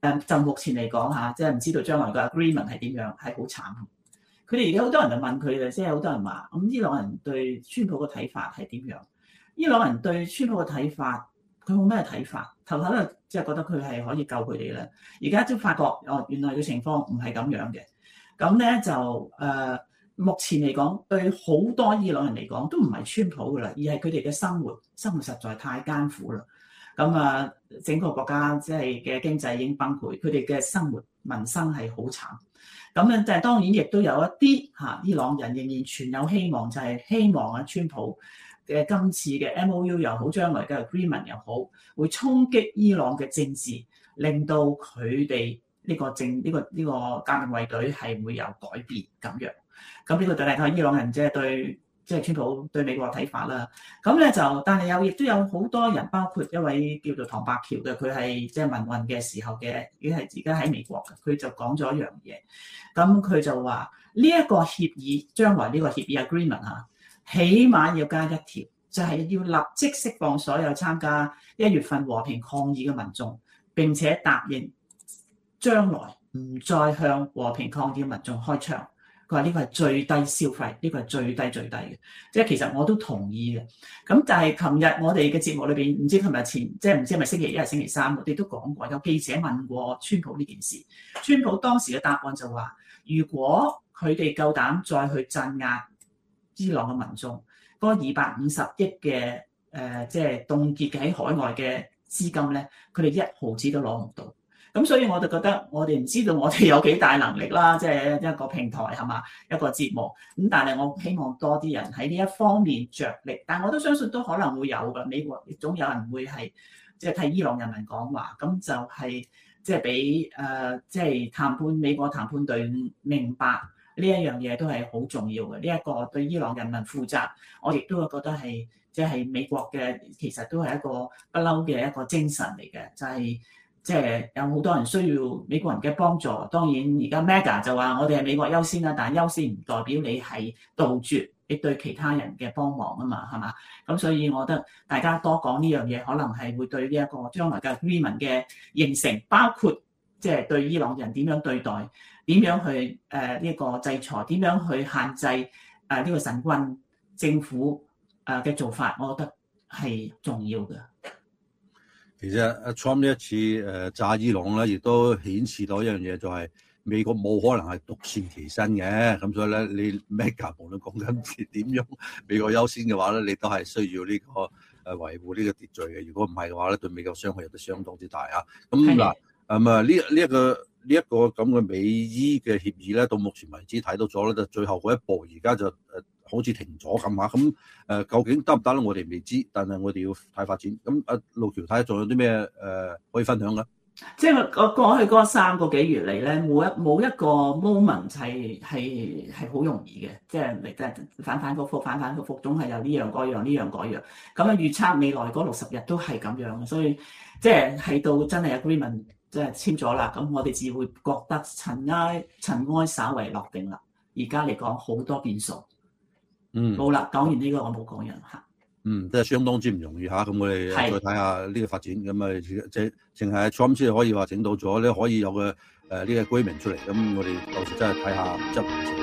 誒就目前嚟講嚇，即係唔知道將來嘅 agreement 係點樣，係好慘。佢哋而家好多人就問佢哋，即係好多人話咁伊朗人對川普嘅睇法係點樣？伊朗人對川普嘅睇法，佢冇咩睇法。頭頭咧即係覺得佢係可以救佢哋咧，而家都發覺哦，原來嘅情況唔係咁樣嘅。咁咧就誒、呃，目前嚟講，對好多伊朗人嚟講都唔係川普噶啦，而係佢哋嘅生活，生活實在太艱苦啦。咁啊，整個國家即係嘅經濟已經崩潰，佢哋嘅生活民生係好慘。咁咧，但係當然亦都有一啲嚇伊朗人仍然存有希望，就係、是、希望啊，川普嘅今次嘅 M O U 又好，將來嘅 agreement 又好，會衝擊伊朗嘅政治，令到佢哋呢個政呢、呢個呢、呢個革命衛隊係會有改變咁樣。咁呢個就係睇伊朗人即係對即係、就是、川普對美國嘅睇法啦。咁咧就，但係有亦都有好多人，包括一位叫做唐伯喬嘅，佢係即係民運嘅時候嘅，已經係而家喺美國嘅，佢就講咗一樣嘢。咁佢就話呢一個協議，將來呢個協議 agreement 啊，起碼要加一條，就係、是、要立即釋放所有參加一月份和平抗議嘅民眾，並且答應將來唔再向和平抗議嘅民眾開槍。佢話呢個係最低消費，呢個係最低最低嘅。即係其實我都同意嘅。咁但係琴日我哋嘅節目裏邊，唔知琴日前即係唔知係咪星期一係星期三，我哋都講過，有記者問過川普呢件事。川普當時嘅答案就話：如果佢哋夠膽再去鎮壓伊朗嘅民眾，嗰二百五十億嘅誒即係凍結喺海外嘅資金咧，佢哋一毫子都攞唔到。咁所以我就覺得我哋唔知道我哋有幾大能力啦，即係一個平台係嘛，一個節目。咁但係我希望多啲人喺呢一方面着力，但我都相信都可能會有嘅。美國亦總有人會係即係替伊朗人民講話，咁就係即係俾誒即係談判美國談判隊明白呢一樣嘢都係好重要嘅。呢一個對伊朗人民負責，我亦都會覺得係即係美國嘅，其實都係一個不嬲嘅一個精神嚟嘅，就係。即係有好多人需要美國人嘅幫助，當然而家 Mega 就話我哋係美國優先啦，但係優先唔代表你係杜絕你對其他人嘅幫忙啊嘛，係嘛？咁所以我覺得大家多講呢樣嘢，可能係會對呢一個將來嘅 agreement 嘅形成，包括即係對伊朗人點樣對待，點樣去誒呢個制裁，點樣去限制誒呢個神棍政府誒嘅做法，我覺得係重要嘅。 其實阿 Trump 呢一次誒炸伊朗咧，亦都顯示到一樣嘢，就係美國冇可能係獨善其身嘅。咁所以咧，你 Mega 無論講緊點樣美國優先嘅話咧，你都係需要呢個誒維護呢個秩序嘅。如果唔係嘅話咧，對美國傷害亦都相當之大啊。咁嗱，咁啊呢呢一個呢一個咁嘅美伊嘅協議咧，到目前為止睇到咗咧，就最後嗰一步，而家就誒。好似停咗咁嚇，咁誒究竟得唔得咧？我哋未知，但係我哋要睇發展。咁阿路橋睇仲有啲咩誒可以分享咧？ 即係我過去嗰三個幾月嚟咧，冇一冇一個 moment 係係係好容易嘅，即係嚟即係反反覆覆，反反覆覆，總係有呢樣嗰樣呢樣嗰樣。咁啊預測未來嗰六十日都係咁樣，所以即係係到真係 agreement 即係簽咗啦，咁我哋只會覺得塵埃塵埃稍為落定啦。而家嚟講好多變數。 嗯， 冇啦，講完呢個我冇講人嚇。 嗯，即係相當之唔容易嚇。咁我哋再睇下呢個發展。咁啊，即係淨係 Trump 先可以話整到咗咧，可以有個誒呢個 agreement出嚟。咁我哋到時真係睇下執唔執。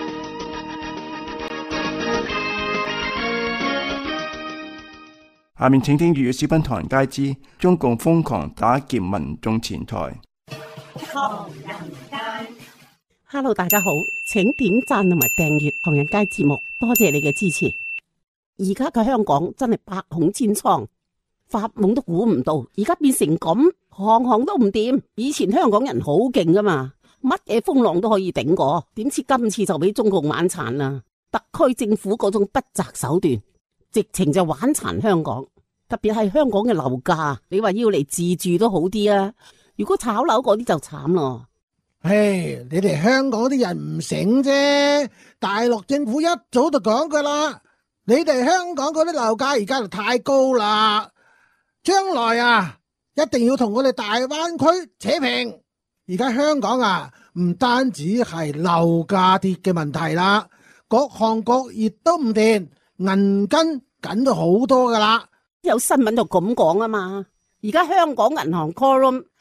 下面請聽粵語視頻唐人街之中共瘋狂打劫民眾錢財。 唐人街 ，Hello， 大家好，請點讚同埋訂閱唐人街節目，多謝你嘅支持。而家嘅香港真係百孔千瘡，發夢都估唔到，而家變成咁，行行都唔掂。以前香港人好勁噶嘛，乜嘢風浪都可以頂過，點知今次就俾中共玩殘啦！特區政府嗰種不擇手段，直情就玩殘香港。特別係香港嘅樓價，你話要嚟自住都好啲啊！如果炒樓嗰啲就慘咯。 唉，你哋香港啲人唔醒啫，大陸政府一早就講噶啦，你哋香港嗰啲樓價而家就太高啦，將來啊一定要同我哋大灣區扯平。而家香港啊唔單止係樓價跌嘅問題啦，各行各業都唔掂，銀根緊咗好多噶啦。 有新聞就咁講啊嘛，而家香港銀行 call room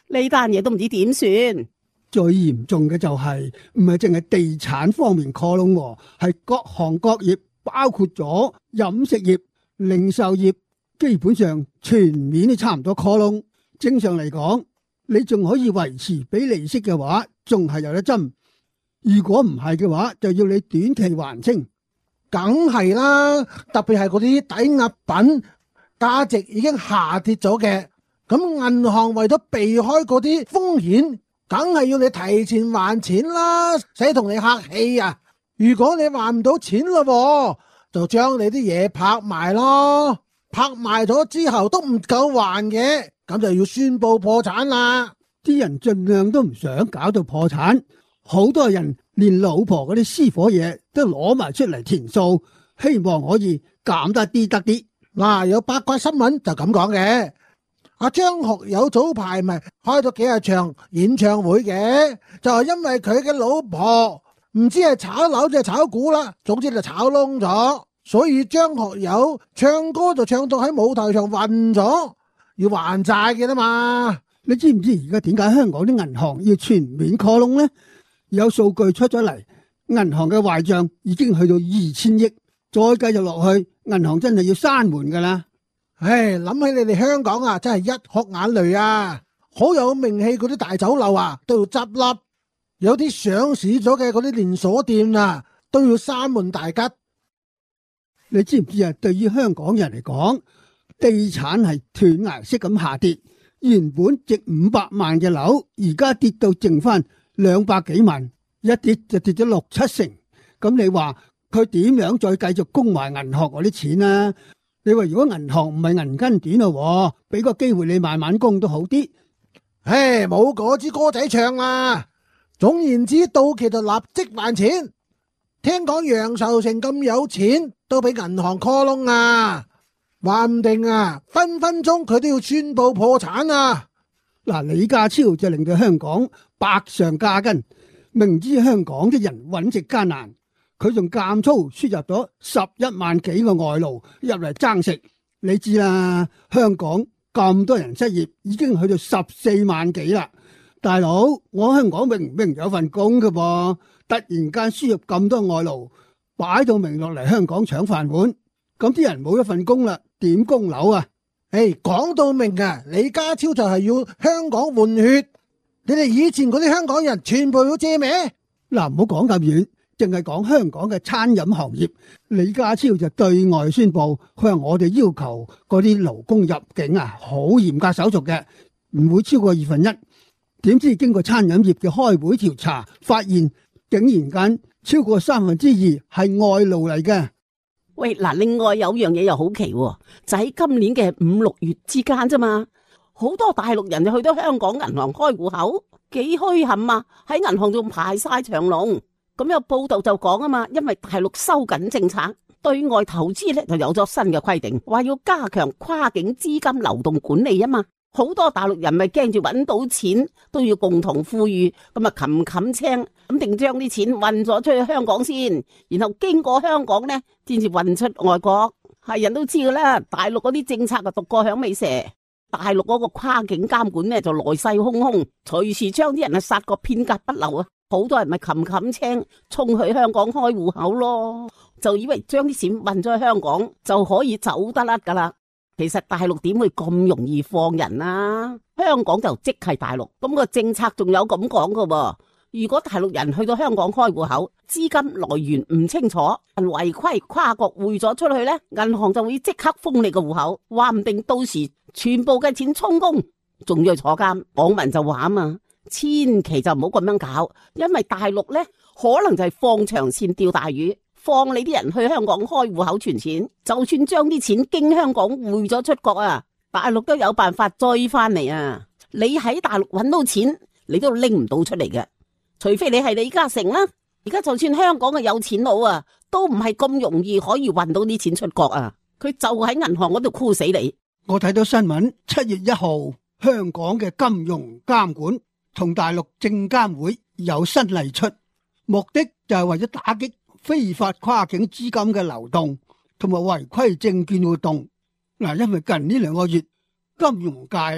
呢單嘢都唔知點算。 最嚴重嘅就係唔係淨係地產方面 call 窿，係各行各業，包括咗飲食業、零售業，基本上全面都差唔多 call 窿。正常嚟講，你仲可以維持俾利息嘅話，仲係有得爭。如果唔係嘅話，就要你短期還清。 梗係啦，特別係嗰啲抵押品價值已經下跌咗嘅，咁銀行為咗避開嗰啲風險，梗係要你提前還錢啦，使同你客氣啊！如果你還唔到錢咯，就將你啲嘢拍賣咯，拍賣咗之後都唔夠還嘅，咁就要宣布破產啦。 啲人盡量都唔想搞到破產，好多人連老婆嗰啲私伙嘢都攞埋出嚟填數，希望可以減得啲得啲。 嗱，有八卦新聞就咁講嘅，阿張學友早排咪開咗幾日場演唱會嘅，就係因為佢嘅老婆唔知係炒樓定係炒股啦，總之就炒窿咗，所以張學友唱歌就唱到喺舞台上暈咗，要還債嘅啦嘛。 你知唔知而家點解香港啲銀行要全面 call 窿呢？有數據出咗嚟，銀行嘅壞賬已經去到二千億，再繼續落去，銀行真係要閂門噶啦。 唉，諗起你哋香港啊，真係一殼眼淚啊！好有名氣嗰啲大酒樓啊，都要執笠，有啲上市咗嘅嗰啲連鎖店啊，都要閂門大吉。 你知唔知啊？對於香港人嚟講，地產係斷崖式咁下跌。原本值五百萬嘅樓，而家跌到剩翻兩百幾萬，一跌就跌咗六七成。咁你話佢點樣再繼續供埋銀行嗰啲錢啊？你話如果銀行唔係銀根短咯，俾個機會你慢慢供都好啲。 唉，冇嗰支歌仔唱啦。總言之，到期就立即還錢。聽講楊受成咁有錢，都俾銀行 call 窿啊！話唔定啊，分分鐘佢都要宣布破產啊！ 嗱，李家超就令到香港百上加斤，明知香港啲人揾食艱難，佢仲監粗輸入咗十一萬幾個外勞入嚟爭食。你知啦，香港咁多人失業，已經去到十四萬幾啦。大佬，我香港明明有份工㗎噃，突然間輸入咁多外勞，擺到明落嚟香港搶飯碗，咁啲人冇一份工啦。點供樓啊？ 誒，講到明啊，李家超就係要香港換血。你哋以前嗰啲香港人全部要借咩？ 嗱，唔好講咁遠，淨係講香港嘅餐飲行業。李家超就對外宣布，佢話我哋要求嗰啲勞工入境啊，好嚴格手續嘅，唔會超過二分一。點知經過餐飲業嘅開會調查，發現竟然間超過三分之二係外勞嚟嘅。 喂，嗱，另外有樣嘢又好奇，就喺今年嘅五六月之間啫嘛，好多大陸人就去到香港銀行開戶口，幾墟冚啊！喺銀行仲排晒長龍。咁有報道就講啊嘛，因為大陸收緊政策，對外投資咧就有咗新嘅規定，話要加強跨境資金流動管理啊嘛。好多大陸人咪驚住搵到錢，都要共同富裕，咁啊冚冚青，咁定將啲錢運咗出去香港先，然後經過香港呢，先至運出外國。係人都知噶啦，大陸嗰啲政策就獨過響尾蛇，大陸嗰個跨境監管呢就來勢洶洶，隨時將啲人啊殺個片甲不留啊！好多人咪冚冚青衝去香港開戶口咯，就以為將啲錢運咗去香港就可以走得甩噶啦。其實大陸點會咁容易放人啊？香港就即係大陸，咁個政策仲有咁講噶喎。如果大陸人去到香港開戶口，資金來源唔清楚，違規跨國匯咗出去呢，銀行就會即刻封你個戶口，話唔定到時全部嘅錢充公，仲要坐監。網民就話啊嘛，千祈就唔好咁樣搞，因為大陸呢可能就係放長線釣大魚。放你啲人去香港開戶口存錢，就算將啲錢經香港匯咗出國啊，大陸都有辦法追翻嚟啊！你喺大陸揾到錢，你都拎唔到出嚟嘅，除非你係李嘉誠啦。而家就算香港嘅有錢佬啊，都唔係咁容易可以運到啲錢出國啊！佢就喺銀行嗰度箍死你。 我睇到新聞，七月一號，香港嘅金融監管同大陸證監會有新例出，目的就係為咗打擊非法跨境資金嘅流動同埋違規證券活動。嗱，因為近呢兩個月金融界啊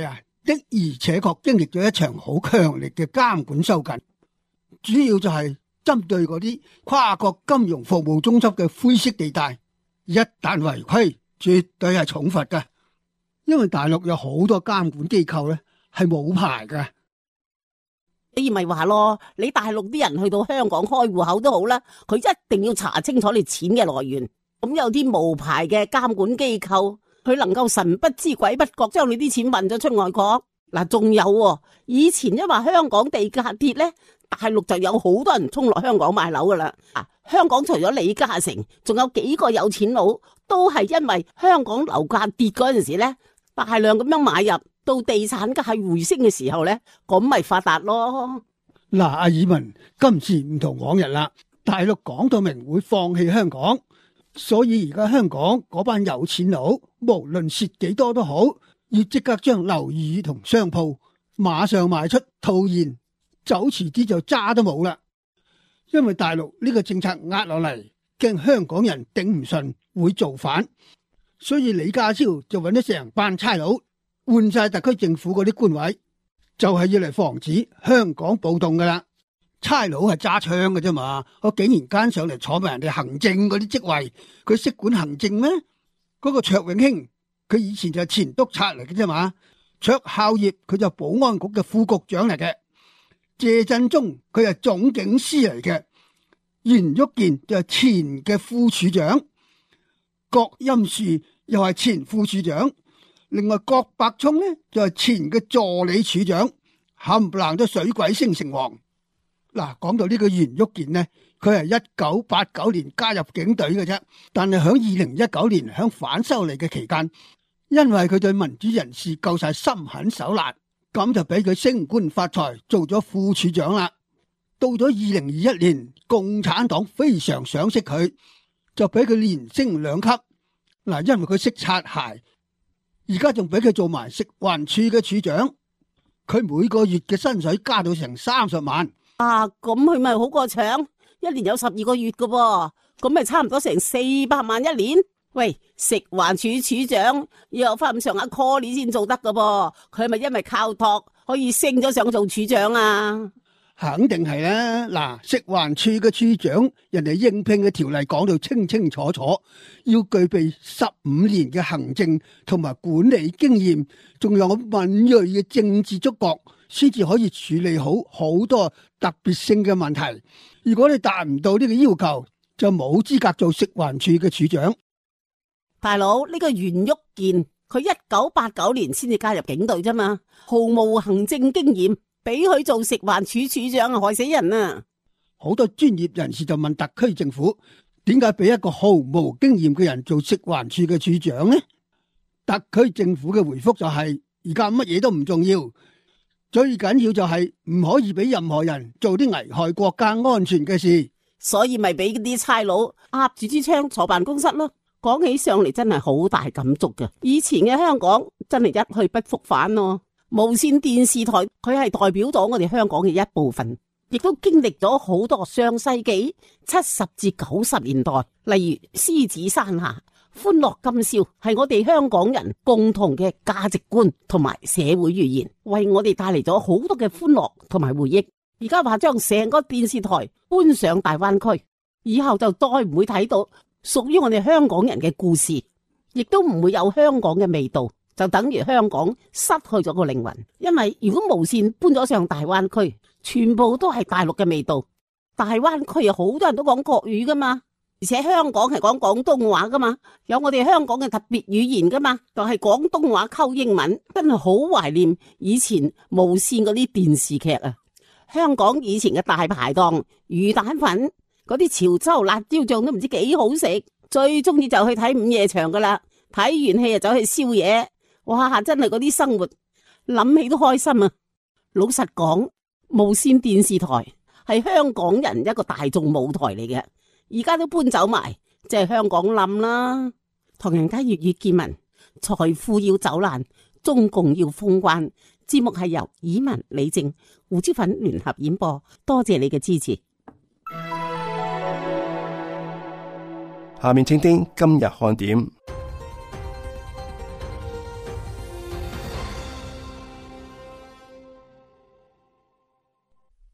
的而且確經歷咗一場好強烈嘅監管收緊，主要就係針對嗰啲跨國金融服務中心嘅灰色地帶，一旦違規，絕對係重罰㗎。因為大陸有好多監管機構咧係冇牌㗎。 你咪話咯，你大陸啲人去到香港開戶口都好啦，佢一定要查清楚你錢嘅來源。咁有啲無牌嘅監管機構，佢能夠神不知鬼不覺將你啲錢運咗出外國。嗱，仲有以前因為香港地價跌咧，大陸就有好多人衝落香港買樓噶啦。啊，香港除咗李嘉誠，仲有幾個有錢佬都係因為香港樓價跌嗰陣時咧，大量咁樣買入，到地產價係回升嘅時候咧，咁咪發達咯。 嗱，阿爾文，今次唔同往日啦，大陸講到明會放棄香港，所以而家香港嗰班有錢佬，無論蝕幾多都好，要即刻將樓宇同商鋪馬上賣出套現，走遲啲就渣都冇啦。因為大陸呢個政策壓落嚟，驚香港人頂唔順會造反，所以李家超就揾咗成班差佬換晒特區政府嗰啲官位，就係要嚟防止香港暴動噶啦。差佬係揸槍嘅啫嘛，我竟然間上嚟坐埋人哋行政嗰啲職位，佢識管行政咩？嗰、那個卓永興，佢以前就係前督察嚟嘅啫嘛。卓孝業佢就保安局嘅副局長嚟嘅。謝振中佢係總警司嚟嘅。袁旭健就係前嘅副處長。郭欽樹又係前副處長。另外郭伯聰呢就係前嘅助理處長，冚唪唥都水鬼升城隍。嗱，講到呢個袁旭健呢，佢係一九八九年加入警隊嘅啫，但係響二零一九年響反修例嘅期間，因為佢對民主人士夠晒心狠手辣，咁就俾佢升官發財，做咗副處長啦。到咗二零二一年，共產黨非常賞識佢，就俾佢連升兩級。嗱，因為佢識擦鞋，而家仲俾佢做埋食環署嘅處長，佢每個月嘅薪水加到成三十萬。 啊，咁佢咪好過搶，一年有十二個月噶噃，咁咪差唔多成四百萬一年。喂，食環署署長要有翻咁上下 call 你先做得噶噃，佢係咪因為靠託可以升咗上做處長啊？ 肯定係啦。嗱，食環署嘅處長，人哋應聘嘅條例講到清清楚楚，要具備十五年嘅行政同埋管理經驗，仲有敏銳嘅政治觸覺，先至可以處理好好多特別性嘅問題。如果你達唔到呢個要求，就冇資格做食環署嘅處長。 大佬，呢個袁旭健，佢一九八九年先至加入警隊啫嘛，毫無行政經驗，俾佢做食環署署長，害死人啊！ 好多專業人士就問特區政府，點解俾一個毫無經驗嘅人做食環署嘅處長呢？特區政府嘅回覆就係：而家乜嘢都唔重要，最緊要就係唔可以俾任何人做啲危害國家安全嘅事。 所以咪俾啲差佬壓住支槍坐辦公室咯。講起上嚟真係好大感觸㗎，以前嘅香港真係一去不復返咯。無綫電視台佢係代表咗我哋香港嘅一部分，亦都經歷咗好多上世紀七十至九十年代，例如獅子山下、歡樂今宵，係我哋香港人共同嘅價值觀同埋社會語言，為我哋帶嚟咗好多嘅歡樂同埋回憶。而家話將成個電視台搬上大灣區，以後就再唔會睇到屬於我哋香港人嘅故事，亦都唔會有香港嘅味道，就等於香港失去咗個靈魂。因為如果無綫搬咗上大灣區，全部都係大陸嘅味道。大灣區有好多人都講國語噶嘛，而且香港係講廣東話噶嘛，有我哋香港嘅特別語言噶嘛，就係廣東話溝英文。真係好懷念以前無綫嗰啲電視劇啊！香港以前嘅大排檔魚蛋粉，嗰啲潮州辣椒醬都唔知幾好食，最中意就去睇午夜場噶啦。睇完戲就走去宵夜，哇！真係嗰啲生活諗起都開心啊！老實講，無綫電視台係香港人一個大眾舞台嚟嘅，而家都搬走埋，即係香港冧啦。唐人街粵語見聞，財富要走難，中共要封關。節目係由以文、李正、胡椒粉聯合演播，多謝你嘅支持。 下面請聽今日看點。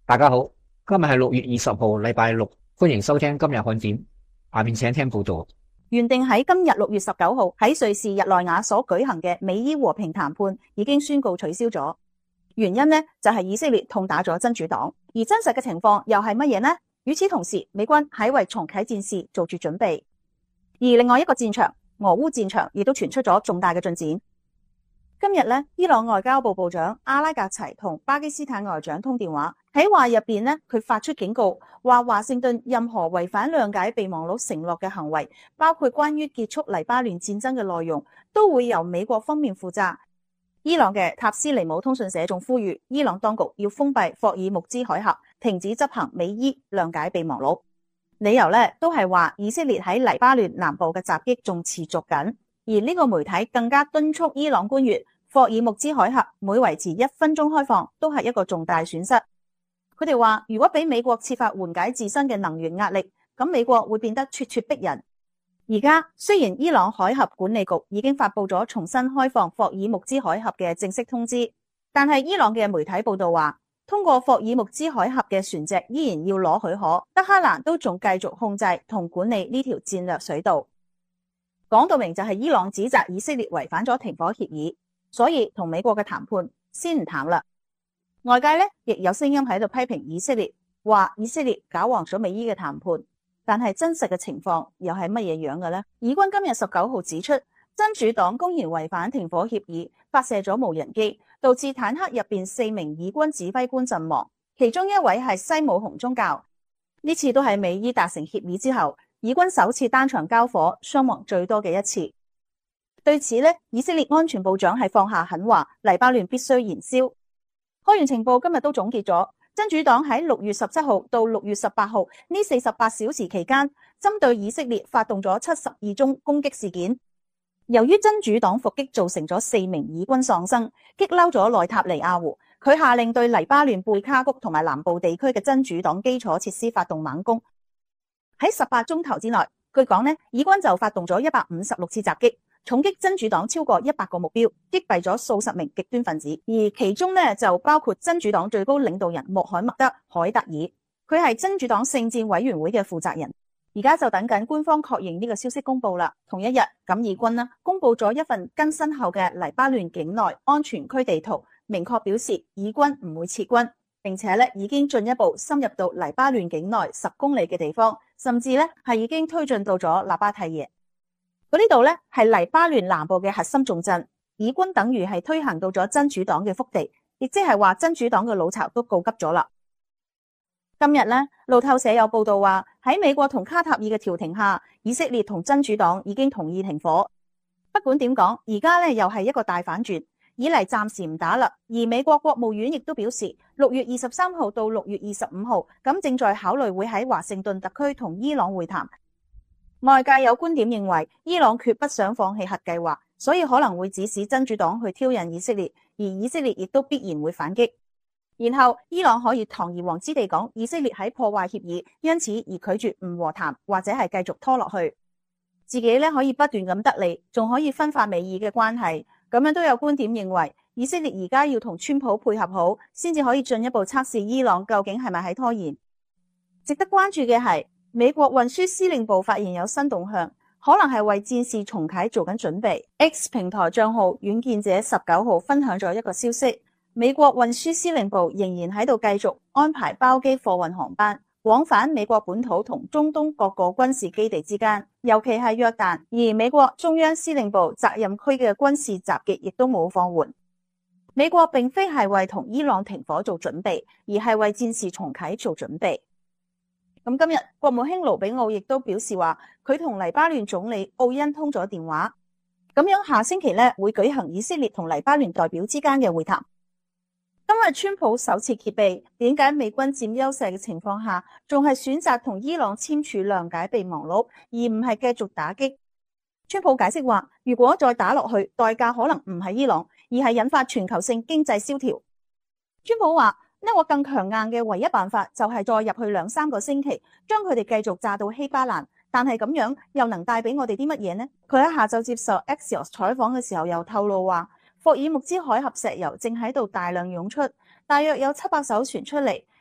大家好，今日係六月二十號，禮拜六，歡迎收聽今日看點。下面請聽報道。 原定喺今日六月十九號喺瑞士日內瓦所舉行嘅美伊和平談判已經宣告取消咗，原因呢就係以色列痛打咗真主黨，而真實嘅情況又係乜嘢呢？與此同時，美軍喺為重啟戰事做住準備，而另外一個戰場俄烏戰場亦都傳出咗重大嘅進展。今日呢，伊朗外交部部長阿拉格齊同巴基斯坦外長通電話，喺話入邊呢，佢發出警告，話華盛頓任何違反諒解備忘錄承諾嘅行為，包括關於結束黎巴嫩戰爭嘅內容，都會由美國方面負責。伊朗嘅塔斯尼姆通訊社仲呼籲伊朗當局要封閉霍爾木茲海峽，停止執行美伊諒解備忘錄。理由呢都係話以色列喺黎巴嫩南部嘅襲擊仲持續緊。而呢個媒體更加敦促伊朗官員，霍爾木茲海峽每維持一分鐘開放都係一個重大損失。佢哋話，如果俾美國設法緩解自身嘅能源壓力，咁美國會變得咄咄逼人。而家雖然伊朗海峽管理局已經發布咗重新開放霍爾木茲海峽嘅正式通知，但係伊朗嘅媒體報道話，通過霍爾木茲海峽嘅船隻依然要攞許可，德黑蘭都仲繼續控制同管理呢條戰略水道。講到明就係伊朗指責以色列違反咗停火協議，所以同美國嘅談判先唔談啦。外界咧亦有聲音喺度批評以色列，話以色列搞黃咗美伊嘅談判，但係真實嘅情況又係乜嘢樣嘅呢？以軍今日十九號指出，真主黨公然違反停火協議，發射咗無人機，導致坦克入邊四名以軍指揮官陣亡，其中一位係西姆洪宗教。呢次都係美伊達成協議之後，以軍首次單場交火，傷亡最多嘅一次。對此呢，以色列安全部長係放下狠話，黎巴嫩必須燃燒。開源情報今日都總結咗，真主黨喺六月十七號到六月十八號呢四十八小時期間，針對以色列發動咗七十二宗攻擊事件。由於真主黨伏擊造成咗四名以軍喪生，激嬲咗內塔尼亞胡，佢下令對黎巴嫩貝卡谷同埋南部地區嘅真主黨基礎設施發動猛攻。喺十八鐘頭之內，據講呢，以軍就發動咗一百五十六次襲擊，重擊真主黨超過一百個目標，擊斃咗數十名極端分子，而其中呢，就包括真主黨最高領導人穆罕默德·海特爾，佢係真主黨聖戰委員會嘅負責人。而家就等緊官方確認呢個消息公布啦。同一日，咁以軍呢公布咗一份更新後嘅黎巴嫩境內安全區地圖，明確表示以軍唔會撤軍，並且咧已經進一步深入到黎巴嫩境內十公里嘅地方，甚至咧係已經推進到咗納巴蒂耶。嗰呢度咧係黎巴嫩南部嘅核心重鎮，以軍等於係推行到咗真主黨嘅腹地，亦即係話真主黨嘅老巢都告急咗啦。今日咧，路透社有報道話喺美國同卡塔爾嘅調停下，以色列同真主黨已經同意停火。不管點講，而家咧又係一個大反轉，以嚟暫時唔打啦。而美國國務院亦都表示，六月二十三號到六月二十五號咁正在考慮會喺華盛頓特區同伊朗會談。外界有觀點認為，伊朗決不想放棄核計劃，所以可能會指使真主黨去挑釁以色列，而以色列亦都必然會反擊。然後伊朗可以堂而皇之地講以色列喺破壞協議，因此而拒絕唔和談或者係繼續拖落去，自己咧可以不斷咁得利，仲可以分化美伊嘅關係。咁樣都有觀點認為，以色列而家要同川普配合好，先至可以進一步測試伊朗究竟係咪喺拖延。值得關注嘅係，美國運輸司令部發現有新動向，可能係為戰事重啟做緊準備。X 平台賬號遠見者十九號分享咗一個消息。美國運輸司令部仍然喺度繼續安排包機貨運航班往返美國本土同中東各個軍事基地之間，尤其係約旦。而美國中央司令部責任區嘅軍事襲擊亦都冇放緩。美國並非係為同伊朗停火做準備，而係為戰事重啟做準備。咁今日國務卿盧比奧亦都表示話，佢同黎巴嫩總理奧恩通咗電話，咁樣下星期咧會舉行以色列同黎巴嫩代表之間嘅會談。今日川普首次揭秘點解美軍佔優勢嘅情況下，仲係選擇同伊朗簽署諒解備忘錄，而唔係繼續打擊。川普解釋話，如果再打落去，代價可能唔係伊朗，而係引發全球性經濟蕭條。川普話，呢個更強硬嘅唯一辦法就係再入去兩三個星期，將佢哋繼續炸到稀巴爛。但係咁樣又能帶俾我哋啲乜嘢呢？佢喺下晝接受 Axios 採訪嘅時候又透露話，霍爾木茲海峽石油正喺度大量湧出，大約有七百艘船出嚟，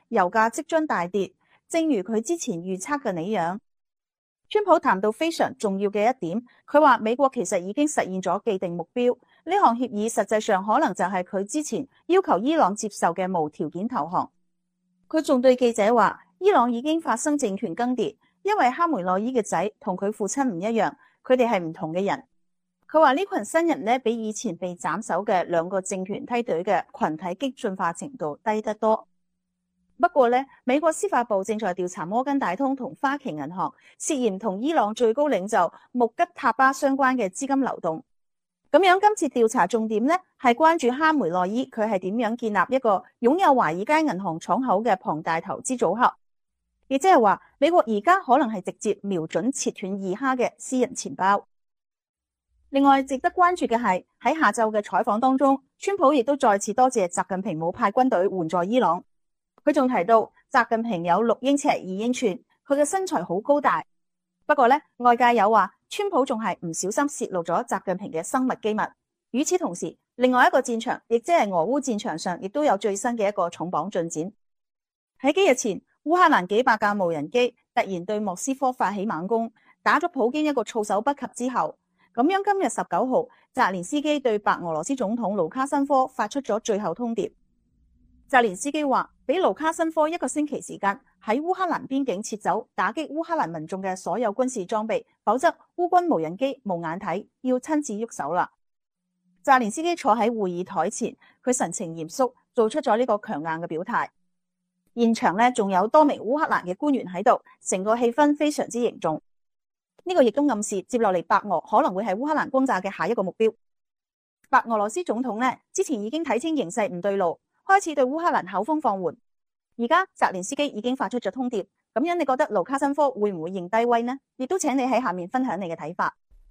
油價即將大跌，正如佢之前預測嘅那樣。川普談到非常重要嘅一點，佢話美國其實已經實現咗既定目標，呢項協議實際上可能就係佢之前要求伊朗接受嘅無條件投降。佢仲對記者話，伊朗已經發生政權更迭，因為哈梅內伊嘅仔同佢父親唔一樣，佢哋係唔同嘅人。佢話呢群新人呢，比以前被斬首嘅兩個政權梯隊嘅群體激進化程度低得多。不過呢，美國司法部正在調查摩根大通同花旗銀行涉嫌同伊朗最高領袖穆吉塔巴相關嘅資金流動。咁樣今次調查重點呢，係關注哈梅內伊佢係點樣建立一個擁有華爾街銀行敞口嘅龐大投資組合，亦即係話美國而家可能係直接瞄準切斷二哈嘅私人錢包。另外值得關注嘅係喺下晝嘅採訪當中，川普亦都再次多謝習近平冇派軍隊援助伊朗。佢仲提到習近平有六英尺二英寸，佢嘅身材好高大。不過呢，外界有話川普仲係唔小心泄露咗習近平嘅生物機密。與此同時，另外一個戰場，亦即係俄烏戰場上，亦都有最新嘅一個重磅進展。喺幾日前，烏克蘭幾百架無人機突然對莫斯科發起猛攻，打咗普京一個措手不及之後，咁樣今日十九號，澤連斯基對白俄羅斯總統盧卡申科發出咗最後通牒。澤連斯基話，俾盧卡申科一個星期時間喺烏克蘭邊境撤走打擊烏克蘭民眾嘅所有軍事裝備，否則烏軍無人機無眼睇，要親自喐手啦。澤連斯基坐喺會議台前，佢神情嚴肅，做出咗呢個強硬嘅表態。現場呢仲有多名烏克蘭嘅官員喺度，成個氣氛非常之凝重。呢個亦都暗示接落嚟白俄可能會係烏克蘭轟炸嘅下一個目標。白俄羅斯總統呢之前已經睇清形勢唔對路，開始對烏克蘭口風放緩。而家澤連斯基已經發出咗通牒，咁樣你覺得盧卡申科會唔會認低威呢？亦都請你喺下面分享你嘅睇法。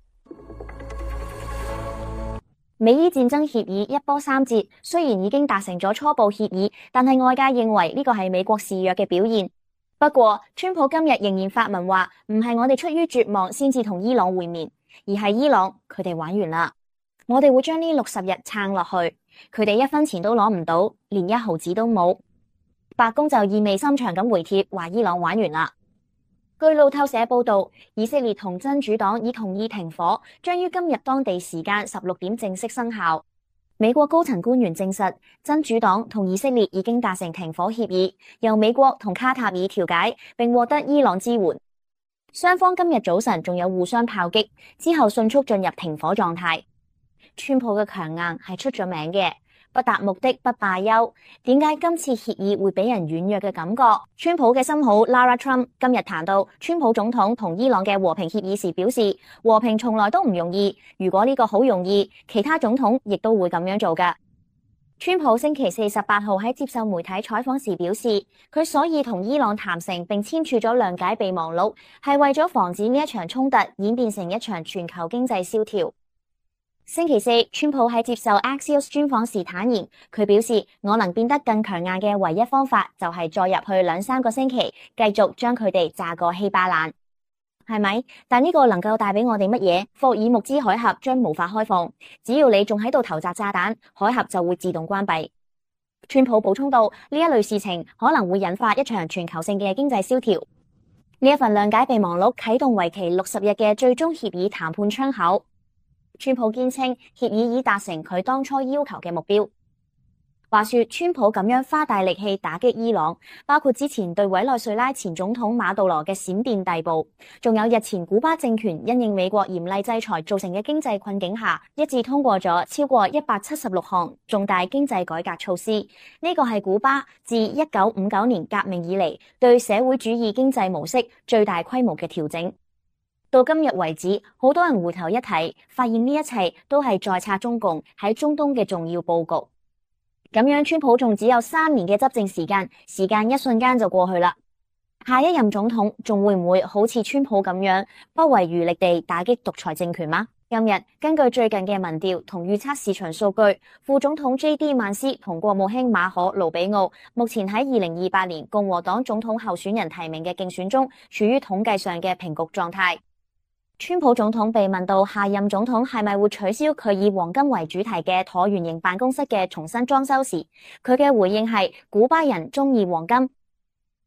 美伊戰爭協議一波三折，雖然已經達成咗初步協議，但係外界認為呢個係美國示弱嘅表現。不過，川普今日仍然發文話，唔係我哋出於絕望先至同伊朗會面，而係伊朗佢哋玩完啦。我哋會將呢六十日撐落去，佢哋一分錢都攞唔到，連一毫子都冇。白宮就意味深長咁回帖，話伊朗玩完啦。據路透社報道，以色列同真主黨已同意停火，將於今日當地時間十六點正式生效。美國高層官員證實，真主黨同以色列已經達成停火協議，由美國同卡塔爾調解，並獲得伊朗支援。雙方今日早晨仲有互相炮擊，之後迅速進入停火狀態。川普嘅強硬係出咗名嘅。不達目的不罷休，點解今次協議會俾人軟弱嘅感覺？川普嘅心好 Lara Trump 今日談到川普總統同伊朗嘅和平協議時表示，和平從來都唔容易，如果呢個好容易，其他總統亦都會咁樣做㗎。川普星期四十八號喺接受媒體採訪時表示，佢所以同伊朗談成並簽署咗諒解備忘錄，係為咗防止呢一場衝突演變成一場全球經濟蕭條。星期四，川普喺接受 Axios 專訪時坦言，佢表示我能變得更強硬嘅唯一方法就係再入去兩三個星期，繼續將佢哋炸個稀巴爛，係咪？但呢個能夠帶俾我哋乜嘢？霍爾木茲海峽將無法開放，只要你仲喺度投擲炸彈，海峽就會自動關閉。川普補充到，呢一類事情可能會引發一場全球性嘅經濟蕭條。呢一份諒解備忘錄啟動為期六十日嘅最終協議談判窗口。川普堅稱協議已達成佢當初要求嘅目標。話說川普咁樣花大力氣打擊伊朗，包括之前對委內瑞拉前總統馬杜羅嘅閃電逮捕，仲有日前古巴政權因應美國嚴厲制裁造成嘅經濟困境下，一致通過咗超過一百七十六項重大經濟改革措施。呢個係古巴自一九五九年革命以嚟對社會主義經濟模式最大規模嘅調整。到今日為止，好多人回頭一睇，發現呢一切都係在策中共喺中東嘅重要佈局。咁樣，川普仲只有三年嘅執政時間，時間一瞬間就過去啦。下一任總統仲會唔會好似川普咁樣不遺餘力地打擊獨裁政權嗎？今日根據最近嘅民調同預測市場數據，副總統 J D 曼斯同國務卿馬可盧比奧目前喺二零二八年共和黨總統候選人提名嘅競選中，處於統計上嘅平局狀態。川普總統被問到下任總統係咪會取消佢以黃金為主題嘅橢圓形辦公室嘅重新裝修時，佢嘅回應係古巴人中意黃金，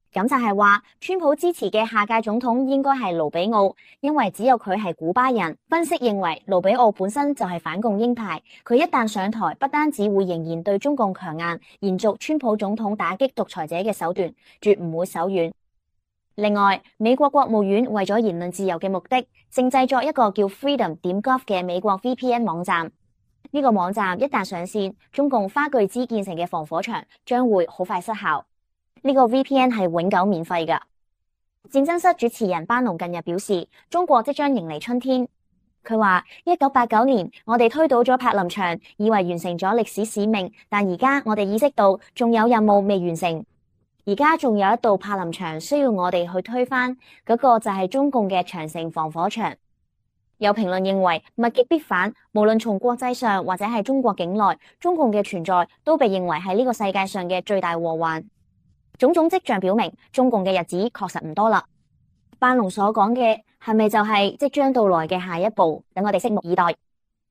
咁就係話，川普支持嘅下屆總統應該係盧比奧，因為只有佢係古巴人。分析認為，盧比奧本身就係反共鷹派，佢一旦上台，不單止會仍然對中共強硬，延續川普總統打擊獨裁者嘅手段，絕唔會手軟。另外，美國國務院為咗言論自由嘅目的，正製作一個叫 freedom 點 gov 嘅美國 V P N 網站。呢個網站一旦上線，中共花巨資建成嘅防火牆將會好快失效。呢個 V P N 係永久免費㗎。戰爭室主持人班農近日表示，中國即將迎嚟春天。佢話：一九八九年我哋推倒咗柏林牆，以為完成咗歷史使命，但而家我哋意識到仲有任務未完成。而家仲有一道柏林牆需要我哋去推翻，嗰個就係中共嘅長城防火牆。有評論認為，物極必反，無論從國際上或者係中國境內，中共嘅存在都被認為係呢個世界上嘅最大禍患。種種跡象表明，中共嘅日子確實唔多啦。班農所講嘅係咪就係即將到來嘅下一步？等我哋拭目以待。二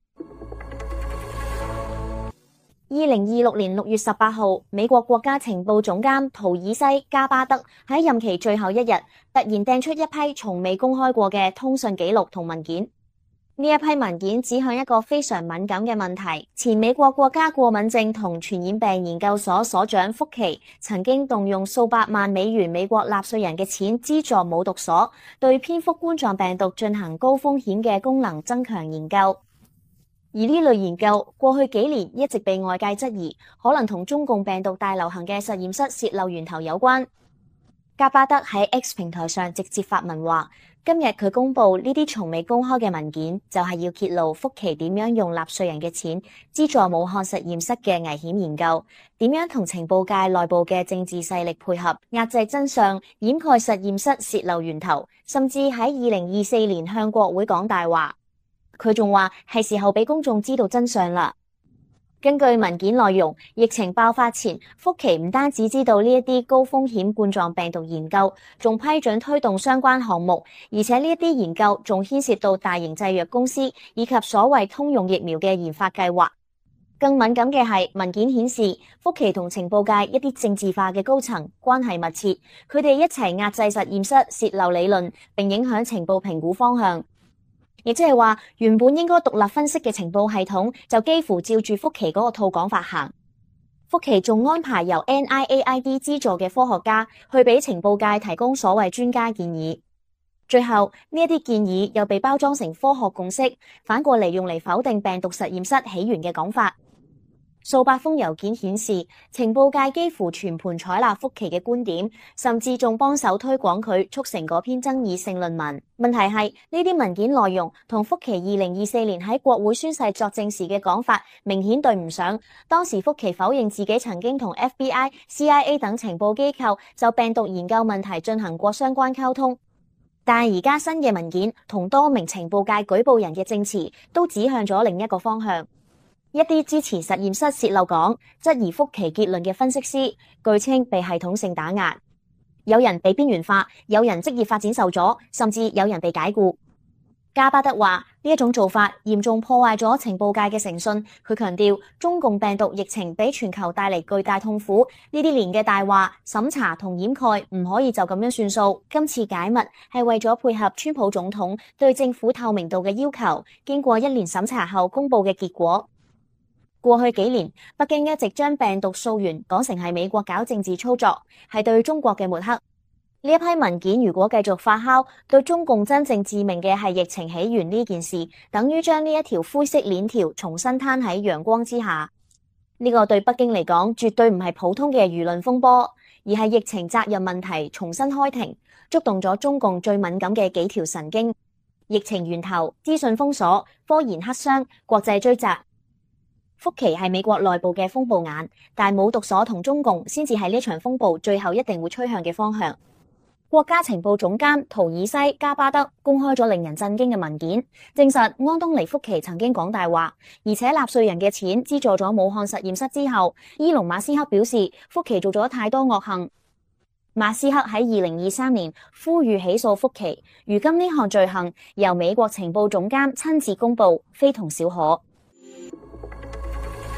零二六年六月十八號，美國國家情報總監圖爾西加巴德喺任期最後一日，突然掟出一批從未公開過嘅通訊記錄同文件。呢一批文件指向一個非常敏感嘅問題。前美國國家過敏症同傳染病研究所所長福奇曾經動用數百萬美元美國納稅人嘅錢資助冇毒所對蝙蝠冠狀病毒進行高風險嘅功能增強研究。而呢類研究過去幾年一直被外界質疑，可能同中共病毒大流行嘅實驗室洩漏源頭有關。加巴德喺 X 平台上直接發文話，今日佢公布呢啲從未公開嘅文件，就係要揭露福奇點樣用納稅人嘅錢資助武漢實驗室嘅危險研究，點樣同情報界內部嘅政治勢力配合，壓制真相，掩蓋實驗室洩漏源頭，甚至喺二零二四年向國會講大話。佢仲話係時候俾公眾知道真相啦。根據文件內容，疫情爆發前，福奇唔單止知道呢一啲高風險冠狀病毒研究，仲批准推動相關項目，而且呢一啲研究仲牽涉到大型製藥公司以及所謂通用疫苗嘅研發計劃。更敏感嘅係，文件顯示福奇同情報界一啲政治化嘅高層關係密切，佢哋一齊壓制實驗室洩漏理論，並影響情報評估方向。亦即係話，原本應該獨立分析嘅情報系統就幾乎照住福奇嗰個套講法行。福奇仲安排由 N I A I D 資助嘅科學家去俾情報界提供所謂專家建議，最後呢一啲建議又被包裝成科學共識，反過嚟用嚟否定病毒實驗室起源嘅講法。數百封郵件顯示，情報界幾乎全盤採納福奇嘅觀點，甚至仲幫手推廣佢促成嗰篇爭議性論文。問題係呢啲文件內容同福奇二零二四年喺國會宣誓作證時嘅講法明顯對唔上。當時福奇否認自己曾經同 F B I、C I A 等情報機構就病毒研究問題進行過相關溝通，但係而家新嘅文件同多名情報界舉報人嘅證詞都指向咗另一個方向。一啲支持實驗室洩漏講、質疑福奇結論嘅分析師，據稱被系統性打壓，有人被邊緣化，有人職業發展受阻，甚至有人被解僱。加巴德話呢一種做法嚴重破壞咗情報界嘅誠信。佢強調，中共病毒疫情俾全球帶嚟巨大痛苦，呢啲年嘅大話、審查同掩蓋唔可以就咁樣算數。今次解密係為咗配合川普總統對政府透明度嘅要求，經過一年審查後公布嘅結果。過去幾年，北京一直將病毒溯源講成係美國搞政治操作，係對中國嘅抹黑。呢一批文件如果繼續發酵，對中共真正致命嘅係疫情起源呢件事，等於將呢一條灰色鏈條重新攤喺陽光之下。呢個對北京嚟講，絕對唔係普通嘅輿論風波，而係疫情責任問題重新開庭，觸動咗中共最敏感嘅幾條神經：疫情源頭、資訊封鎖、科研黑箱、國際追責。福奇係美國內部嘅風暴眼，但冇毒所同中共先至係呢場風暴最後一定會吹向嘅方向。國家情報總監圖爾西加巴德公開咗令人震驚嘅文件，證實安東尼福奇曾經講大話，而且納稅人嘅錢資助咗武漢實驗室之後，伊隆馬斯克表示福奇做咗太多惡行。馬斯克喺二零二三年呼籲起訴福奇，如今呢項罪行由美國情報總監親自公布，非同小可。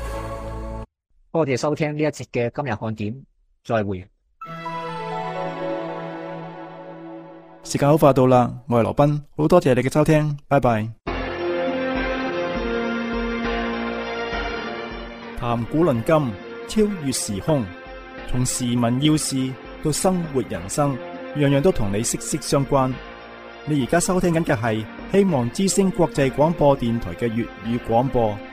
多謝收聽呢一節嘅今日看點，再會。 時間好快到啦，我係羅賓，好多謝你嘅收聽，拜拜。談古論今，超越時空，從時聞要事到生活人生，樣樣都同你息息相關。你而家收聽緊嘅係希望之聲國際廣播電台嘅粵語廣播。